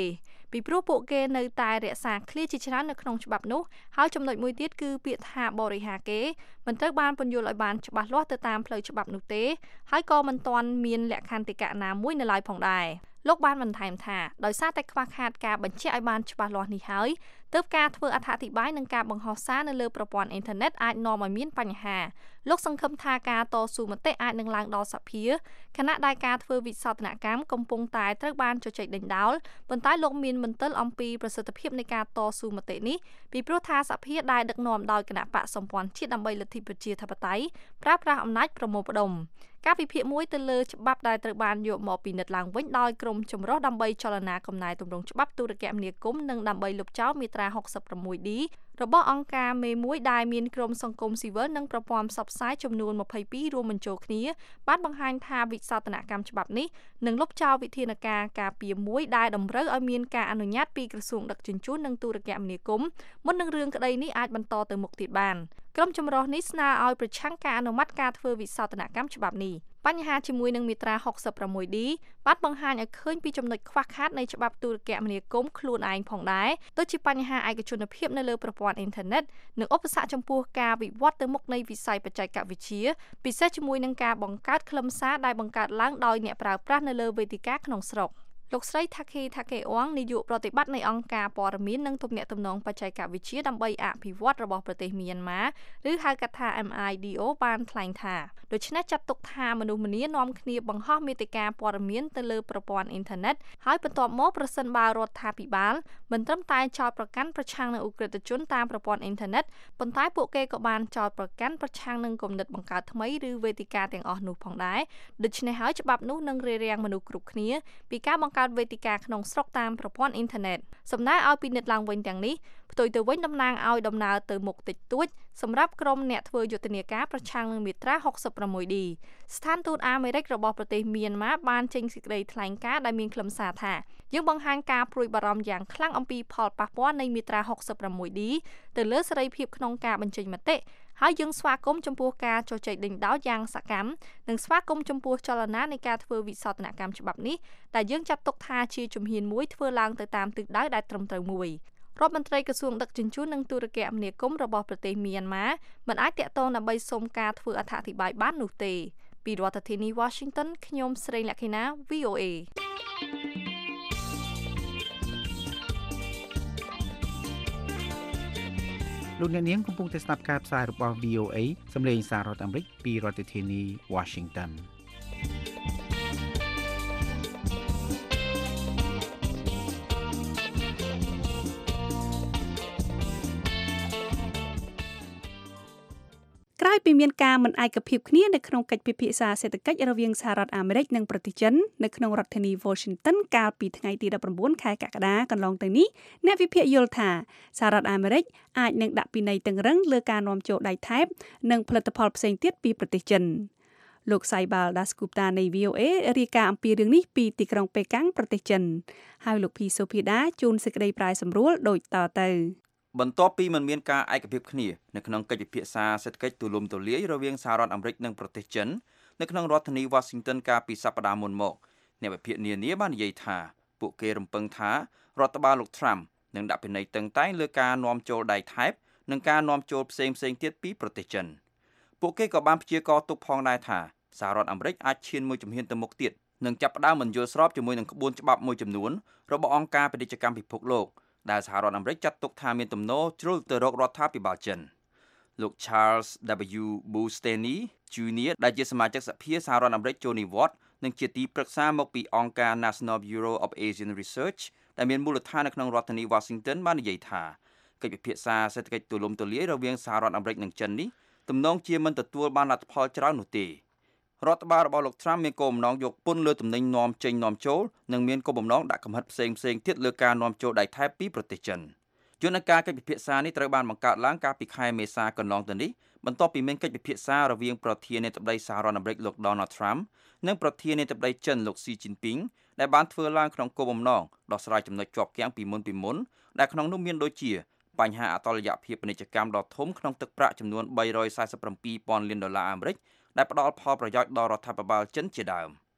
ពីព្រោះពួកគេនៅតែរក្សាឃ្លាជាច្រើននៅក្នុងច្បាប់នោះហើយចំណុចមួយទៀតគឺពាក្យថាបរិហាគេមិនត្រូវបានពន្យល់ឲ្យបានច្បាស់លាស់ទៅតាមផ្លូវច្បាប់នោះទេហើយក៏មិនទាន់មានលក្ខន្តិកៈណាមួយនៅឡើយផងដែរលោកបានបន្ថែមថាដោយសារតែខ្វះខាតការបញ្ជាក់ឲ្យបានច្បាស់លាស់នេះហើយទើបការធ្វើអត្ថាធិប្បាយនិងការបង្ហោះសារនៅលើប្រព័ន្ធអ៊ីនធឺណិតអាចនាំឲ្យមានបញ្ហាលោកសង្ឃឹមថាការតស៊ូមតិអាចនឹងឡើងដល់សភាខណៈដែលការធ្វើវិសោធនកម្មកំពុងតែត្រូវបានជជែកដេញដោលប៉ុន្តែលោកមានមន្ទិលអំពីប្រសិទ្ធភាពនៃការតស៊ូមតិនេះពីព្រោះថាសភាដែលដឹកនាំដោយគណៈបកសម្ព័ន្ធជាតិដើម្បីលទ្ធិប្រជាធិបតេយ្យប្រើប្រាស់អំណាចប្រមូលផ្ដុំការវិភាគមួយទៅលើច្បាប់ដែលត្រូវបានយកមកពិនិត្យឡើងវិញដោយក្រុមចម្រុះដើម្បីចលនាកំណែទម្រង់ច្បាប់ទូរគមនាគមន៍និងដើម្បីលុបចោលមាត្រា 66D របស់អង្គការមេមួយដែលមានក្រុមសង្គមស៊ីវិលនិងប្រព័ន្ធផ្សព្វផ្សាយចំនួន22រួមបញ្ចូលគ្នាបានបង្ហាញថាវិសោធនកម្មច្បាប់នេះនឹងលុបចោលវិធានការការពារមួយដែលតម្រូវឲ្យមានការអនុញ្ញាតពីក្រសួងដឹកជញ្ជូននិងទូរគមនាគមន៍មុននឹងរឿងក្តីនេះអាចបន្តទៅមុខទៀតបានក្រុមចម្រុះនេះស្នើឲ្យប្រឆាំងការអនុម័តការធ្វើវិសោធនកម្មច្បាប់នេះបញ្ហាជាមួយនឹងមាត្រា 66D បានបង្ហាញឲ្យឃើញពីចំណុចខ្វះខាតនៃច្បាប់ទូរគមនាគមន៍ខ្លួនឯងផងដែរដូចជាបញ្ហាឯកជនភាពនៅលើប្រព័ន្ធអ៊ីនធឺណិតនិងឧបសគ្គចំពោះការវិវត្តទៅមុខនៃវិស័យបច្ចេកវិទ្យាពិសេសជាមួយនឹងការបង្កើតខ្លឹមសារដែលបង្កើតឡើងដោយអ្នកប្រើប្រាស់នៅលើវេទិកាក្នុងស្រុកលោកស្រី Thakhi Thakeawong នាយកប្រតិបត្តិនៃអង្គការព័ត៌មាននិងទំនាក់ទំនងបច្ចេកវិទ្យាដើម្បីអភិវឌ្ឍរបស់ប្រទេសមីយ៉ាន់ម៉ាឬហៅកាត់ថា MIDO បានថ្លែងថាដូច្នេះចាត់ទុកថាមនុស្សម្នានាំគ្នាបង្ហោះមាតិកាព័ត៌មានទៅលើប្រព័ន្ធអ៊ីនធឺណិតហើយបន្ទាប់មកប្រសិនបើរដ្ឋាភិបាលមិនត្រឹមតែចោទប្រកាន់ប្រឆាំងនឹងឧក្រិដ្ឋជនតាមប្រព័ន្ធអ៊ីនធឺណិតប៉ុន្តែពួកគេក៏បានចោទប្រកាន់ប្រឆាំងនឹងគំនិតបង្កើតថ្មីឬវេទិកាទាំងអស់នោះផងដែរដូច្នេះហើយច្បាប់នោះនឹងរារាំងមនុស្សគ្រប់គ្នាពីការបង្កើតវេទិកាក្នុងស្រុកតាមប្រព័ន្ធអ៊ីនធឺណិតសំណើឲ្យពិនិត្យឡើងវិញទាំងនេះផ្ទុយទៅវិញតំណាងឲ្យដំណើរទៅមុខតិចតួចសម្រាប់ក្រុមអ្នកធ្វើយុទ្ធនាការប្រឆាំងនឹងមាត្រា 66D ស្ថានទូតអាមេរិករបស់ប្រទេសមីយ៉ាន់ម៉ាបានចេញសេចក្តីថ្លែងការណ៍ដែលមានខ្លឹមសារថាយើងបង្ហាញការព្រួយបារម្ភយ៉ាងខ្លាំងអំពីផលប៉ះពាល់នៃមាត្រា 66D ទៅលើសេរីភាពក្នុងការបញ្ចេញមតិហើយយើងស្វាគមន៍ចំពោះការជជែកដេញដោលយ៉ាងសកម្មនិងស្វាគមន៍ចំពោះចលនានៃការធ្វើវិសោធនកម្មច្បាប់នេះដែលយើងចាត់ទុកថាជាជំហានមួយធ្វើឡើងទៅតាមទិសដៅដែលត្រឹមត្រូវមួយរដ្ឋមន្ត្រីក្រសួងដឹកជញ្ជូននិងទូរគមនាគមន៍របស់ប្រទេសមីយ៉ាន់ម៉ាមិនអាចតាក់ទងដើម្បីសុំការធ្វើអត្ថាធិប្បាយបាននោះទេពីរដ្ឋធានី Washington ខ្ញុំស្រីលក្ខិណា VOA លោកអ្នកនាងកំពុងតែស្ដាប់ការផ្សាយរបស់ VOA សម្លេងសាររដ្ឋអាមេរិកពីរដ្ឋធានី Washington ក្រោយពីមានការមិនឯកភាពគ្នានៅក្នុងកិច្ចពិភាក្សាសេដ្ឋកិច្ចរវាងសហរដ្ឋអាមេរិកនិងប្រទេសចិននៅក្នុងរដ្ឋធានី Washington កាលពីថ្ងៃទី19ខែកក្កដាកន្លងទៅនេះអ្នកវិភាគយល់ថាសហរដ្ឋអាមេរិកអាចនឹងដាក់ពិន័យតឹងរ៉ឹងលើការនាំចូលដែកថែបនិងផលិតផលផ្សេងទៀតពីប្រទេសចិនលោកសៃបាល់ដាស្គូបតានៃ VOA រាយការណ៍អំពីរឿងនេះពីទីក្រុងប៉េកាំងប្រទេសចិនហើយលោកភីសូភីដាជួនសេចក្តីប្រាយសម្រួលដូចតទៅបន្ទាប់ពីមិនមានការឯកភាពគ្នានៅក្នុងកិច្ចពិភាក្សាសេដ្ឋកិច្ចទូលំទូលាយរវាងសហរដ្ឋអាមេរិកនិងប្រទេសចិននៅក្នុងរដ្ឋធានី Washington កាលពីសប្តាហ៍មុនមកអ្នកវិភាគនានាបាននិយាយថាពួកគេរំពឹងថារដ្ឋបាលលោក Trump នឹងដាក់ពិន័យតឹងតែងលើការនាំចូលដែកថែបនិងការនាំចូលផ្សេងៗទៀតពីប្រទេសចិនពួកគេក៏បានព្យាករណ៍ទុកផងដែរថាសហរដ្ឋអាមេរិកអាចឈានមួយជំហានទៅមុខទៀតនិងចាប់ផ្ដើមមិនយល់ស្របជាមួយនឹងក្បួនច្បាប់មួយចំនួនរបស់អង្គការពាណិជ្ជកម្មពិភពលោកដែលសហរដ្ឋអាមេរិកចាត់ទុកថាមានទំនោរជ្រុលទៅរករដ្ឋាភិបាលចិនលោក Charles W. Bustany Jr. ដែលជាសមាជិកសភាសហរដ្ឋអាមេរិកចូលនិវត្តន៍និងជាទីប្រឹក្សាមកពីអង្គការ National Bureau of Asian Research ដែលមានមូលដ្ឋាននៅក្នុងរដ្ឋធានី Washington បាននិយាយថាកិច្ចពិភាក្សាសេដ្ឋកិច្ចទូលំទូលាយរវាងសហរដ្ឋអាមេរិកនិងចិននេះទំនងជាមិនទទួលបានលទ្ធផលច្រើននោះទេរដ្ឋបាលរបស់លោក Trump មានគោលបំណងយកពន្ធលើទំនិញនាំចេញនាំចូលនិងមានគោលបំណងដាក់កំហិតផ្សេងៗទៀតលើការនាំចូលដែកថែបពីប្រទេសចិនយន្តការកិច្ចពិភាក្សានេះត្រូវបានបង្កើតឡើងកាលពីខែមេសាកន្លងទៅនេះបន្ទាប់ពីមានកិច្ចពិភាក្សារវាងប្រធានាធិបតីសហរដ្ឋអាមេរិកលោក Donald Trump និងប្រធានាធិបតីចិនលោក Xi Jinping ដែលបានធ្វើឡើងក្នុងគោលបំណងដោះស្រាយចំណុចជាប់គាំងពីមុនដែលក្នុងនោះមានដូចជាបញ្ហាអតុល្យភាពពាណិជ្ជកម្មដ៏ធំក្នុងទឹកប្រាក់ចំនួន$347,000,000,000អាមេរិកដែលផ្ដល់ផលប្រយោជន៍ដល់រដ្ឋាភិបាលចិនជាដើម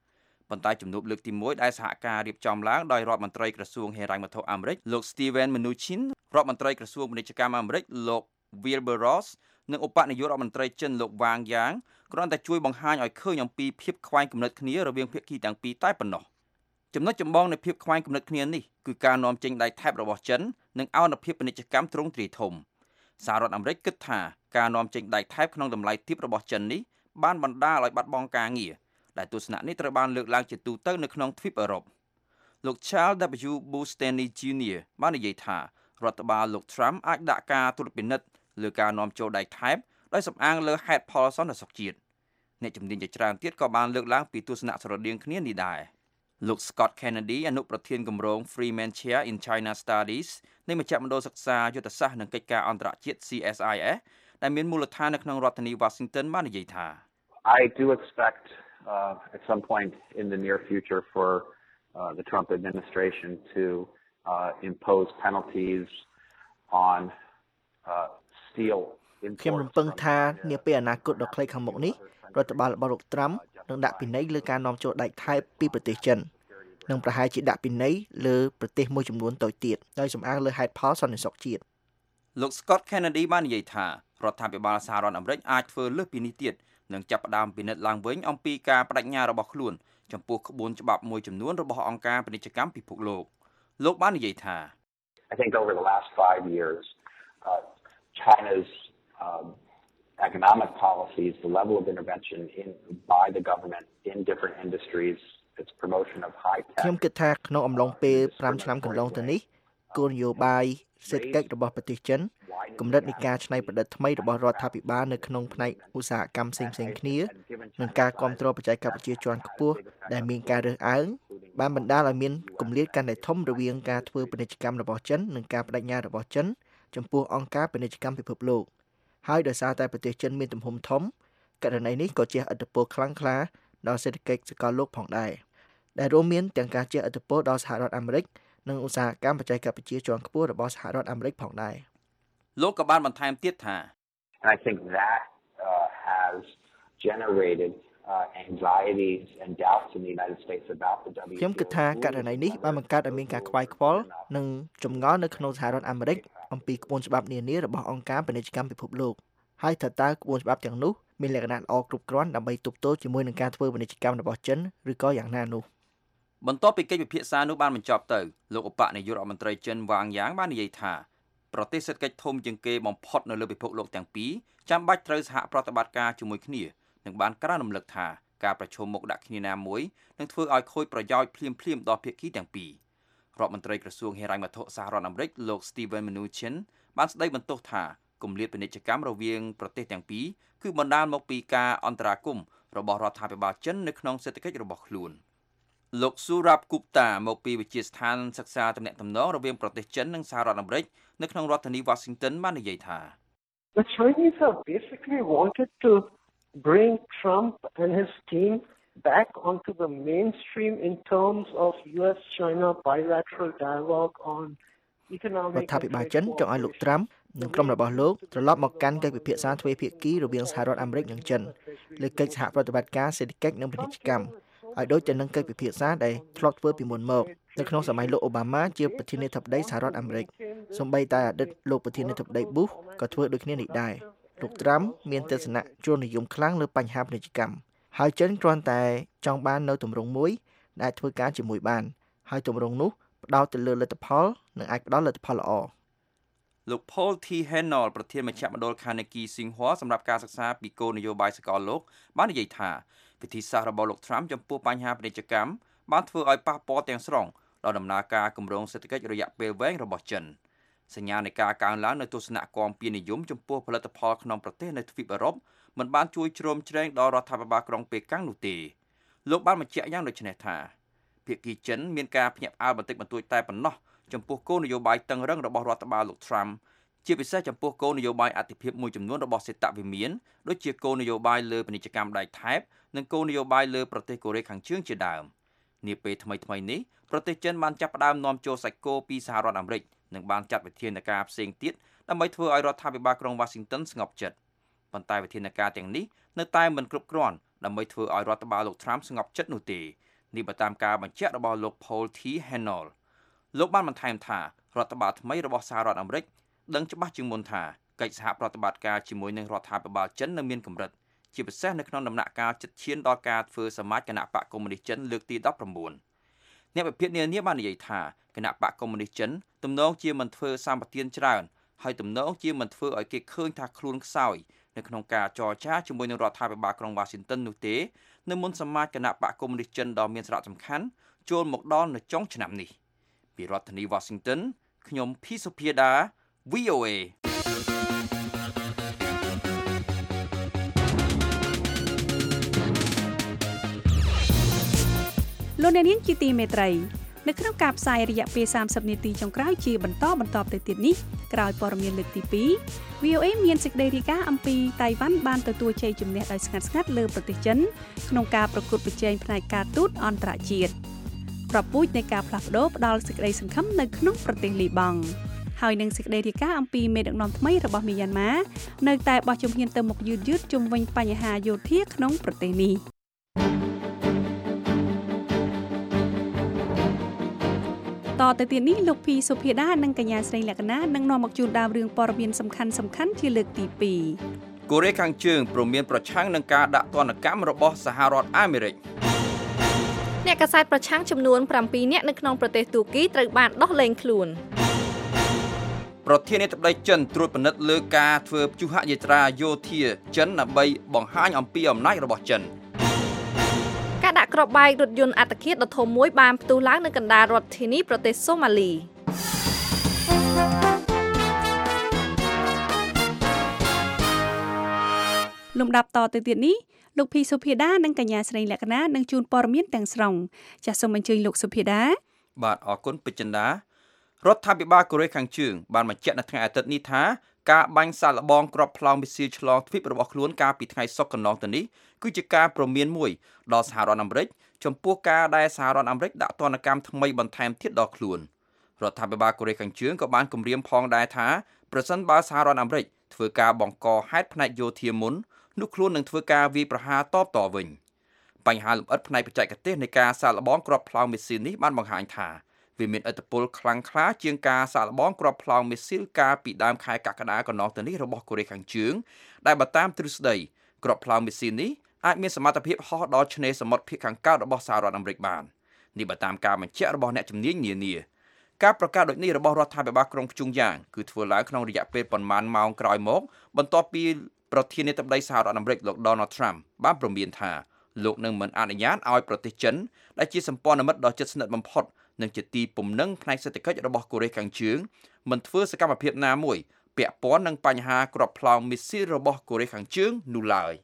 ប៉ុន្តែជំនួបលើកទី1ដែលសហការរៀបចំឡើងដោយរដ្ឋមន្ត្រីក្រសួងហិរញ្ញវត្ថុអាមេរិកលោក Steven Mnuchin រដ្ឋមន្ត្រីក្រសួងពាណិជ្ជកម្មអាមេរិកលោក Wilbur Ross និងឧបនាយករដ្ឋមន្ត្រីចិនលោក Wang Yang គ្រាន់តែជួយបង្ហាញឲ្យឃើញអំពីភាពខ្វែងគំនិតគ្នារវាងភាគីទាំងពីរតែប៉ុណ្ណោះចំណុចចម្បងនៃភាពខ្វែងគំនិតគ្នានេះគឺការនាំចេញដែកថែបរបស់ចិននិងអនុភាពពាណិជ្ជកម្មទ្រង់ទ្រាយធំសហរដ្ឋអាមេរិកគិតថាការនាំចេញដែកថែបក្នុងតម្លៃទាបរបស់ចិននេះបានបណ្ដាលឲ្យបាត់បង់ការងារដែលទស្សនៈនេះត្រូវបានលើកឡើងជាទូទៅនៅក្នុងទ្វីបអឺរ៉ុបលោក Charles W. Bustany Jr. បាននិយាយថារដ្ឋបាលលោក Trump អាចដាក់ការត្រួតពិនិត្យលើការនាំចូលដែកថែបដោយសំអាងលើហេតុផលសន្តិសុខជាតិអ្នកជំនាញជាច្រើនទៀតក៏បានលើកឡើងពីទស្សនៈស្រដៀងគ្នានេះដែរលោក Scott Kennedy អនុប្រធានគម្រោង Freeman Chair in China Studies នៃមជ្ឈមណ្ឌលសិក្សាយុទ្ធសាស្ត្រនិងកិច្ចការអន្តរជាតិ CSIS ដែលមានមូលដ្ឋាននៅក្នុងរដ្ឋធានី Washington បាននិយាយថា I do expect at some point in the near future for the Trump administration to impose penalties on steel ខ្ញុំរំពឹងថានាពេលអនាគតដ៏ខ្លីខាងមុខនេះរដ្ឋបាលរបស់លោក Trump នឹងដាក់ពិន័យលើការនាំចូលដែកថែបពីប្រទេសចិននិងប្រហែលជាដាក់ពិន័យលើប្រទេសមួយចំនួនតូចទៀតដោយសំអាងលើហេតុផលសន្តិសុខជាតិលោក Scott Kennedy បាននិយាយថារដ្ឋាភិបាលសហរដ្ឋអាមេរិកអាចធ្វើលើសពីនេះទៀតនិងចាប់ផ្ដើមពិនិត្យឡើងវិញអំពីការបដិញ្ញារបស់ខ្លួនចំពោះក្បួនច្បាប់មួយចំនួនរបស់អង្គការពាណិជ្ជកម្មពិភពលោកបាននិយាយថា I think over the last 5 years China's economic policies, the level of intervention by the government in different industries, its promotion of high tech. ខ្ញុំគិតថាក្នុងអំឡុងពេល5ឆ្នាំកន្លងទៅនេះគោលនយោបាយសេដ្ឋកិច្ចរបស់ប្រទេសចិនកម្រិតនៃការច្នៃប្រឌិតថ្មីរបស់រដ្ឋាភិបាលនៅក្នុងផ្នែកឧស្សាហកម្មផ្សេងៗគ្នានិងការគ្រប់គ្រងបច្ចេកវិទ្យាជាន់ខ្ពស់ដែលមានការរើសអើងបានបណ្ដាលឲ្យមានគម្លាតកាន់តែធំរវាងការធ្វើពាណិជ្ជកម្មរបស់ចិននិងការបដិញ្ញារបស់ចិនចំពោះអង្គការពាណិជ្ជកម្មពិភពលោកហើយដោយសារតែប្រទេសចិនមានទំហំធំករណីនេះក៏ជះឥទ្ធិពលខ្លាំងក្លាដល់សេដ្ឋកិច្ចសកលលោកផងដែរដែលរួមមានទាំងការជះឥទ្ធិពលដល់សហរដ្ឋអាមេរិកនិងឧស្សាហកម្មបច្ចេកវិទ្យាជាន់ខ្ពស់របស់សហរដ្ឋអាមេរិកផងដែរលោកក៏បានបន្ថែមទៀតថា I think that has generated anxieties and doubts in the United States about the WTO ខ្ញុំគិតថាករណីនេះបានបង្កើតឲ្យមានការខ្វាយខ្វល់និងចម្ងល់នៅក្នុងសហរដ្ឋអាមេរិកអំពីក្បួនច្បាប់នានារបស់អង្គការពាណិជ្ជកម្មពិភពលោកហើយថាតើក្បួនច្បាប់ទាំងនោះមានលក្ខណៈល្អគ្រប់គ្រាន់ដើម្បីទប់ទល់ជាមួយនឹងការធ្វើពាណិជ្ជកម្មរបស់ចិនឬក៏យ៉ាងណានោះបន្ទាប់ពីកិច្ចពិភាក្សានោះបានបញ្ចប់ទៅលោកឧបនាយករដ្ឋមន្ត្រីចិន Wang Yang បាននិយាយថាប្រទេសសេដ្ឋកិច្ចធំជាងគេបំផុតនៅលើពិភពលោកទាំងពីរចាំបាច់ត្រូវសហប្រតិបត្តិការជាមួយគ្នានិងបានក្រើនរំលឹកថាការប្រជុំមុខដាក់គ្នាណាមួយនឹងធ្វើឲ្យខូចប្រយោជន៍ភ្លាមៗដល់ភាគីទាំងពីររដ្ឋមន្ត្រីក្រសួងហិរញ្ញវត្ថុសហរដ្ឋអាមេរិកលោក Steven Mnuchin បានស្ដីបន្ទោសថាគម្លាតពាណិជ្ជកម្មរវាងប្រទេសទាំងពីរគឺបណ្ដាលមកពីការអន្តរាគមន៍របស់រដ្ឋាភិបាលចិននៅក្នុងសេដ្ឋកិច្ចរបស់ខ្លួនលោក Surab Gupta មកពីវិទ្យាស្ថានសិក្សាទំនាក់ទំនងរវាងប្រទេសចិននិងសហរដ្ឋអាមេរិកនៅក្នុងរដ្ឋធានី Washington បាននិយាយថា The Chinese have basically wanted to bring Trump and his team back onto the mainstream in terms of US-China bilateral dialogue on economic រដ្ឋាភិបាលចិនចង់ឲ្យលោក Trump និងក្រុមរបស់លោកត្រឡប់មកកាន់កិច្ចពិភាក្សាទ្វេភាគីរវាងសហរដ្ឋអាមេរិកនិងចិនលើកិច្ចសហប្រតិបត្តិការសេដ្ឋកិច្ចនិងពាណិជ្ជកម្មឲ្យដូចទៅនឹងកិច្ចពិភាក្សាដែលធ្លាប់ធ្វើពីមុនមកនៅក្នុងសម័យលោកអូបាម៉ាជាប្រធានាធិបតីសហរដ្ឋអាមេរិកសូម្បីតែអតីតលោកប្រធានាធិបតី Bush ក៏ធ្វើដូចគ្នានេះដែរលោក Trump មានទស្សនៈជ្រុលនិយមខ្លាំងលើបញ្ហាពាណិជ្ជកម្មហើយចិនគ្រាន់តែចង់បាននៅទម្រង់មួយដែលធ្វើការជាមួយបានហើយទម្រង់នោះផ្ដោតទៅលើលទ្ធផលនិងអាចផ្ដល់លទ្ធផលល្អលោក Paul T. Hennell ប្រធានមជ្ឈមណ្ឌល Carnegie Tsinghua សម្រាប់ការសិក្សាពីគោលនយោបាយសកលលោកបាននិយាយថាវិធីសាស្ត្ររបស់លោក Trump ចំពោះបញ្ហាពាណិជ្ជកម្មបានធ្វើឲ្យប៉ះពាល់ទាំងស្រុងដល់ដំណើរការគម្រោងសេដ្ឋកិច្ចរយៈពេលវែងរបស់ចិនសញ្ញានៃការកើនឡើងនៅទស្សនៈគាំពៀនិយមចំពោះផលិតផលក្នុងប្រទេសនៅទ្វីបអឺរ៉ុបមិនបានជួយជ្រោមជ្រែងដល់រដ្ឋាភិបាលក្រុងប៉េកាំងនោះទេលោកបានបញ្ជាក់យ៉ាងដូចនេះថាភាគីចិនមានការភ្ញាក់ផ្អើលបន្តិចបន្តួចតែប៉ុណ្ណោះចំពោះគោលនយោបាយតឹងរ៉ឹងរបស់រដ្ឋបាលលោក Trump ជាពិសេសចំពោះគោលនយោបាយអតិភិបមួយចំនួនរបស់សេតវិមានដូចជាគោលនយោបាយលើពាណិជ្ជកម្មដែកថែបនិងគោលនយោបាយលើប្រទេសកូរ៉េខាងជើងជាដើមនាពេលថ្មីៗនេះប្រទេសចិនបានចាប់ផ្ដើមនាំចូលសាច់គោពីសហរដ្ឋអាមេរិកនិងបានចាត់វិធានការផ្សេងទៀតដើម្បីធ្វើឲ្យរដ្ឋាភិបាលក្រុង Washington ស្ងប់ចិត្តប៉ុន្តែវិធានការទាំងនេះនៅតែមិនគ្រប់គ្រាន់ដើម្បីធ្វើឲ្យរដ្ឋបាលលោក Trump ស្ងប់ចិត្តនោះទេនេះបើតាមការបញ្ជាក់របស់លោក Paul T. Hennell លោកបានបន្ថែមថារដ្ឋបាលថ្មីរបស់សហរដ្ឋអាមេរិកដឹងច្បាស់ជាងមុនថាកិច្ចសហប្រតិបត្តិការជាមួយនឹងរដ្ឋាភិបាលចិននៅមានកម្រិតជាពិសេសនៅក្នុងដំណាក់កាលជិតឈានដល់ការធ្វើសមាជគណៈបកកុម្មុយនីសចិនលើកទី19អ្នកវិភាគនានាបាននិយាយថាគណៈបកកុម្មុយនីសចិនទំនងជាមិនធ្វើសម្បទានច្រើនហើយទំនងជាមិនធ្វើឲ្យគេឃើញថាខ្លួនខ្សោយនៅក្នុងការចរចាជាមួយនឹងរដ្ឋាភិបាលក្រុង Washington នោះទេនៅមុនសមាជគណៈបកកុម្មុយនីសចិនដ៏មានសារៈសំខាន់ចូលមកដល់នៅចុងឆ្នាំនេះពីរដ្ឋធានី Washington ខ្ញុំភីសុភាដា VOA លោកអ្នកនាងជាទីមេត្រីនៅក្នុងការផ្សាយរយៈពេល30នាទីចុងក្រោយជាបន្តទៅទៀតនេះក្រោយព័ត៌មានលើកទី2 VOA មានសេចក្តីរាយការណ៍អំពីតៃវ៉ាន់បានទទួលជ័យជំនះដោយស្ងាត់លើប្រទេសចិនក្នុងការប្រកួតប្រជែងផ្នែកការទូតអន្តរជាតិប្រពូជនៃការផ្លាស់ប្ដូរផ្ដល់សេចក្តីសង្ឃឹមនៅក្នុងប្រទេសលីបង់ហើយនឹងសេចក្តីរាយការណ៍អំពីមេដឹកនាំថ្មីរបស់មីយ៉ាន់ម៉ានៅតែបោះជំហានទៅមុខយឺតជុំវិញបញ្ហាយោធាក្នុងប្រទេសនេះតទៅទៀតនេះលោកភីសុភាដានិងកញ្ញាស្រីលក្ខណានឹងនាំមកជូនដើមរឿងព័ត៌មានសំខាន់ជាលើកទី2 កូរ៉េខាងជើងព្រមានប្រឆាំងនឹងការដាក់ទណ្ឌកម្មរបស់សហរដ្ឋអាមេរិកអ្នកកាសែតប្រឆាំងចំនួន7នាក់នៅក្នុងប្រទេសទូគីត្រូវបានដោះលែងខ្លួនប្រធានាធិបតីចិនត្រួតពិនិត្យលើការធ្វើព្យុហយាត្រាយោធាចិនដើម្បីបង្ហាញអំពីអំណាចរបស់ចិនការដាក់គ្រាប់បែករថយន្តអត្តឃាតដ៏ធំមួយបានផ្ទុះឡើងនៅកណ្ដាលរដ្ឋធានីប្រទេសសូម៉ាលីលំដាប់តទៅទៀតនេះលោកភីសុភាដានិងកញ្ញាស្រីលក្ខណានឹងជូនព័ត៌មានទាំងស្រុងចាសសូមអញ្ជើញលោកសុភាដាបាទអរគុណពេជ្រចិន្តារដ្ឋាភិបាលកូរ៉េខាងជើងបានបញ្ជាក់នៅថ្ងៃអាទិត្យនេះថាការបាញ់សាកល្បងគ្រាប់ផ្លោងមីស៊ីលឆ្លងទ្វីបរបស់ខ្លួនកាលពីថ្ងៃសុក្រកន្លងទៅនេះគឺជាការព្រមានមួយដល់សហរដ្ឋអាមេរិកចំពោះការដែលសហរដ្ឋអាមេរិកដាក់ទណ្ឌកម្មថ្មីបន្ថែមទៀតដល់ខ្លួនរដ្ឋាភិបាលកូរ៉េខាងជើងក៏បានគម្រាមផងដែរថាប្រសិនបើសហរដ្ឋអាមេរិកធ្វើការបង្កហេតុផ្នែកយោធាមុននោះខ្លួននឹងធ្វើការវាយប្រហារតបវិញបញ្ហាលម្អិតផ្នែកបច្ចេកទេសនៃការសាកល្បងគ្រាប់ផ្លោងមីស៊ីលនេះបានបង្ហាញថាវាមានឥទ្ធិពលខ្លាំងក្លាជាងការសាកល្បងគ្រាប់ផ្លោងមីស៊ីលកាលពីដើមខែកក្កដាកន្លងទៅនេះរបស់កូរ៉េខាងជើងដែលបើតាមទ្រឹស្ដីគ្រាប់ផ្លោងមីស៊ីលនេះអាចមានសមត្ថភាពហោះដល់ឆ្នេរសមុទ្រភាគខាងកើតរបស់សហរដ្ឋអាមេរិកបាននេះបើតាមការបញ្ជាក់របស់អ្នកជំនាញនានាការប្រកាសដូចនេះរបស់រដ្ឋាភិបាលក្រុងព្យុងយ៉ាងគឺធ្វើឡើងក្នុងរយៈពេលប៉ុន្មានម៉ោងក្រោយមកបន្ទាប់ពីប្រធានាធិបតីសហរដ្ឋអាមេរិកលោក Donald Trump បានព្រមានថាលោកនឹងមិនអនុញ្ញាតឲ្យប្រទេសចិនដែលជាសម្ព័ន្ធមិត្តដ៏ជិតស្និទ្ធបំផុតនិងជាទីពំនឹងផ្នែកសេដ្ឋកិច្ចរបស់កូរ៉េខាងជើងមិនធ្វើសកម្មភាពណាមួយពាក់ព័ន្ធនឹងបញ្ហាគ្រាប់ផ្លោងមីស៊ីលរបស់កូរ៉េខាងជើងនោះឡើយ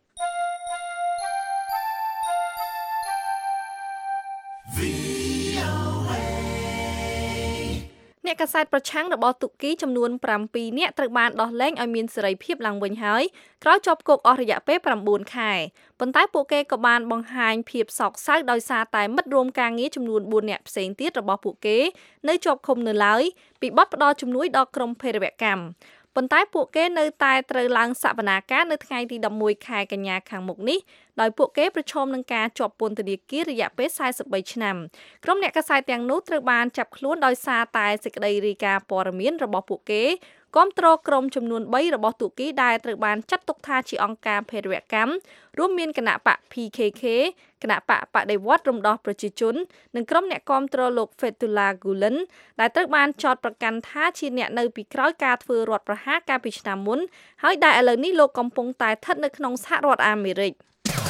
អ្នកកាសែតប្រឆាំងរបស់ទូគីចំនួន7នាក់ត្រូវបានដោះលែងឲ្យមានសេរីភាពឡើងវិញហើយក្រោយជាប់គុកអស់រយៈពេល9ខែប៉ុន្តែពួកគេក៏បានបង្ហាញភាពសោកសៅដោយសារតែមិត្តរួមការងារចំនួន4នាក់ផ្សេងទៀតរបស់ពួកគេនៅជាប់ឃុំនៅឡើយពីបទផ្ដោតជំនួយដល់ក្រុមភេរវកម្មប៉ុន្តែពួកគេនៅតែត្រូវឡើងសវនាការនៅថ្ងៃទី11ខែកញ្ញាខាងមុខនេះដោយពួកគេប្រឈមនឹងការជាប់ពន្ធនាគាររយៈពេល43ឆ្នាំក្រុមអ្នកកាសែតទាំងនោះត្រូវបានចាប់ខ្លួនដោយសារតែសេចក្តីរាយការណ៍ព័ត៌មានរបស់ពួកគេគាំទ្រក្រុមចំនួន3របស់ទូគីដែលត្រូវបានចាត់ទុកថាជាអង្គការភេរវកម្មរួមមានគណៈបក PKK គណៈបកបដិវត្តរំដោះប្រជាជននិងក្រុមអ្នកគាំទ្រលោក Fethullah Gulen ដែលត្រូវបានចោទប្រកាន់ថាជាអ្នកនៅពីក្រោយការធ្វើរដ្ឋប្រហារកាលពីឆ្នាំមុនហើយដែលឥឡូវនេះលោកកំពុងតែស្ថិតនៅក្នុងសហរដ្ឋអាមេរិក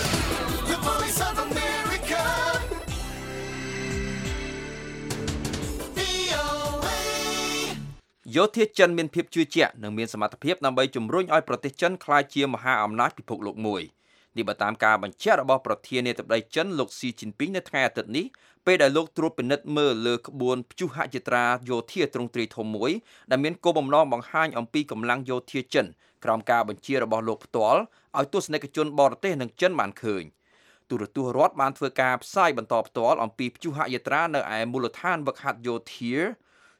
យោធាចិនមានភាពជឿជាក់និងមានសមត្ថភាពដើម្បីជំរុញឲ្យប្រទេសចិនក្លាយជាមហាអំណាចពិភពលោកមួយនេះបើតាមការបញ្ជាក់របស់ប្រធានាធិបតីចិនលោកស៊ីជីនពីងនៅថ្ងៃអាទិត្យនេះពេលដែលលោកត្រួតពិនិត្យមើលលើក្បួនព្យុហយាត្រាយោធាទ្រង់ទ្រាយធំមួយដែលមានគោលបំណងបង្ហាញអំពីកម្លាំងយោធាចិនក្រោមការបញ្ជារបស់លោកផ្ទាល់ឲ្យទស្សនិកជនបរទេសនិងចិនបានឃើញទូរទស្សន៍រដ្ឋបានធ្វើការផ្សាយបន្តផ្ទាល់អំពីព្យុហយាត្រានៅឯមូលដ្ឋានហ្វឹកហាត់យោធា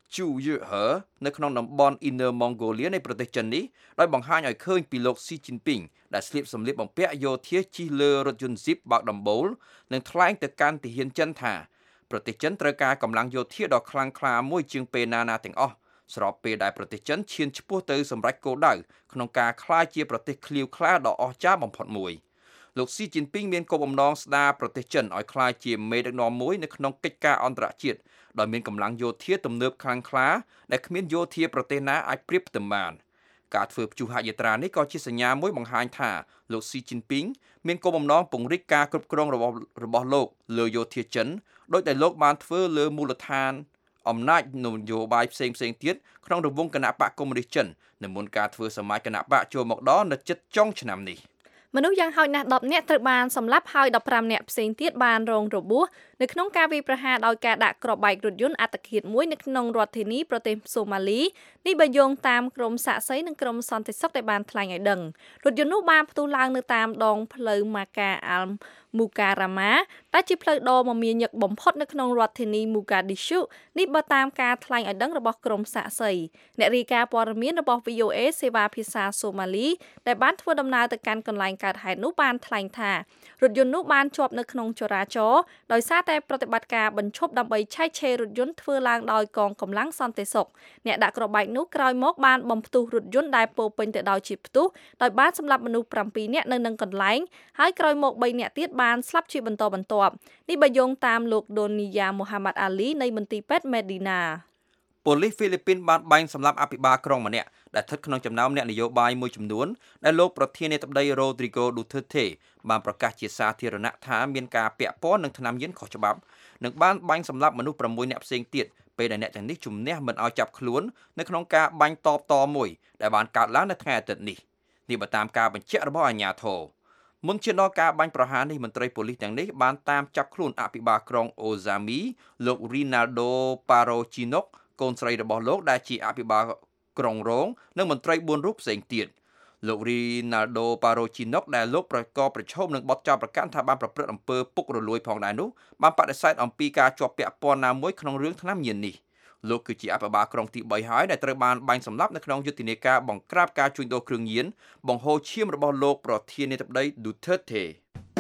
ជូយឺហឺនៅក្នុងតំបន់ Inner Mongolia នៃប្រទេសចិននេះដោយបង្ហាញឲ្យឃើញពីលោកស៊ីជីនពីងដែលស្លៀកសម្លៀកបំពាក់យោធាជិះលើរថយន្ត Jeep បើកដំបូលនិងថ្លែងទៅកាន់ទាហានចិនថាប្រទេសចិនត្រូវការកម្លាំងយោធាដ៏ខ្លាំងក្លាមួយជាងពេលណាទាំងអស់ស្របពេលដែលប្រទេសចិនឈានឆ្ពោះទៅសម្រេចគោលដៅក្នុងការក្លាយជាប្រទេសឃ្លាវខ្លាដ៏អស្ចារ្យបំផុតមួយលោកស៊ីជីនពីងមានគោលបំណងស្ដារប្រទេសចិនឲ្យក្លាយជាមេដឹកនាំមួយនៅក្នុងកិច្ចការអន្តរជាតិដោយមានកម្លាំងយោធាទំនើបខ្លាំងក្លាដែលគ្មានយោធាប្រទេសណាអាចប្រៀបផ្ទឹមបានការធ្វើព្យុហយាត្រានេះក៏ជាសញ្ញាមួយបង្ហាញថាលោកស៊ីជីនពីងមានគោលបំណងពង្រីកការគ្រប់គ្រងរបស់លោកលើយោធាចិនដោយតែលោកបានធ្វើលើមូលដ្ឋានអំណាចនយោបាយផ្សេងទៀតក្នុងរង្វង់គណៈបកកុម្មុយនីសចិននៅមុនការធ្វើសមាជគណៈបកចូលមកដល់នៅជិតចុងឆ្នាំនេះមនុស្សយ៉ាងហោចណាស់10នាក់ត្រូវបានសម្លាប់ហើយ15នាក់ផ្សេងទៀតបានរងរបួសនៅក្នុងការវាយប្រហារដោយការដាក់គ្រាប់បែករថយន្តអត្តឃាតមួយនៅក្នុងរដ្ឋធានីប្រទេសសូម៉ាលីនេះបើយោងតាមក្រមសាកសីនិងក្រមសន្តិសុខដែលបានថ្លែងឲ្យដឹងរថយន្តនោះបានផ្ទុះឡើងនៅតាមដងផ្លូវម៉ាកាអាល់មូការ៉ាម៉ាដែលជាផ្លូវដ៏មមាញឹកបំផុតនៅក្នុងរដ្ឋធានីមូកាឌីឈូនេះបើតាមការថ្លែងឲ្យដឹងរបស់ក្រមសាកសីអ្នករាយការណ៍ព័ត៌មានរបស់ VOA សេវាភាសាសូម៉ាលីដែលបានធ្វើដំណើរទៅកាន់កន្លែងកើតហេតុនោះបានថ្លែងថារថយន្តនោះបានជាប់នៅក្នុងចរាចរណ៍ដោយសារតែប្រតិបត្តិការបញ្ឈប់ដើម្បីឆែកឆេររថយន្តធ្វើឡើងដោយកងកម្លាំងសន្តិសុខអ្នកដាក់គ្រាប់បែកនោះក្រោយមកបានបំផ្ទុះរថយន្តដែលពោពេញទៅដោយជាតិផ្ទុះដោយបានសម្លាប់មនុស្ស7នាក់នៅនឹងកន្លែងហើយក្រោយមក3នាក់ទៀតបានស្លាប់ជាបន្តបន្ទាប់នេះបើយោងតាមលោកដូនីយ៉ាមូហាម៉ាត់អាលីនៃមន្ទីរពេទ្យមេឌីណាប៉ូលីសហ្វីលីពីនបានបាញ់សម្លាប់អភិបាលក្រុងម្នាក់ដែលស្ថិតក្នុងចំណោមអ្នកនយោបាយមួយចំនួនដែលលោកប្រធានាធិបតីរ៉ូទ្រីហ្គោឌូធឺតេបានប្រកាសជាសាធារណៈថាមានការពាក់ព័ន្ធនឹងថ្នាំញៀនខុសច្បាប់និងបានបាញ់សម្លាប់មនុស្ស6នាក់ផ្សេងទៀតពេលដែលអ្នកទាំងនេះជំនះមិនឲ្យចាប់ខ្លួននៅក្នុងការបាញ់តបមួយដែលបានកើតឡើងនៅថ្ងៃអាទិត្យនេះបើតាមការបញ្ជាក់របស់អាជ្ញាធរមុនជាដល់ការបាញ់ប្រហារនេះមន្ត្រីប៉ូលីសទាំងនេះបានតាមចាប់ខ្លួនអភិបាលក្រុងអូហ្សាមីលោករីណាល់ដូប៉ារ៉ូជីណុកកូនស្រីរបស់លោកដែលជាអភិបាលក្រុងរងនិងមន្ត្រី4រូបផ្សេងទៀតលោករីណាល់ដូប៉ារ៉ូជីណុកដែលលោកប្រឈមនឹងបទចោទប្រកាន់ថាបានប្រព្រឹត្តអំពើពុករលួយផងដែរនោះបានបដិសេធអំពីការជាប់ពាក់ព័ន្ធណាមួយក្នុងរឿងថ្នាំញៀននេះលោកគឺជាអភិបាលក្រុងទី3ហើយដែលត្រូវបានបាញ់សម្លាប់នៅក្នុងយុទ្ធនាការបង្ក្រាបការជួញដូរគ្រឿងញៀនបង្ហូរឈាមរបស់លោកប្រធានាធិបតីឌូធឺតេ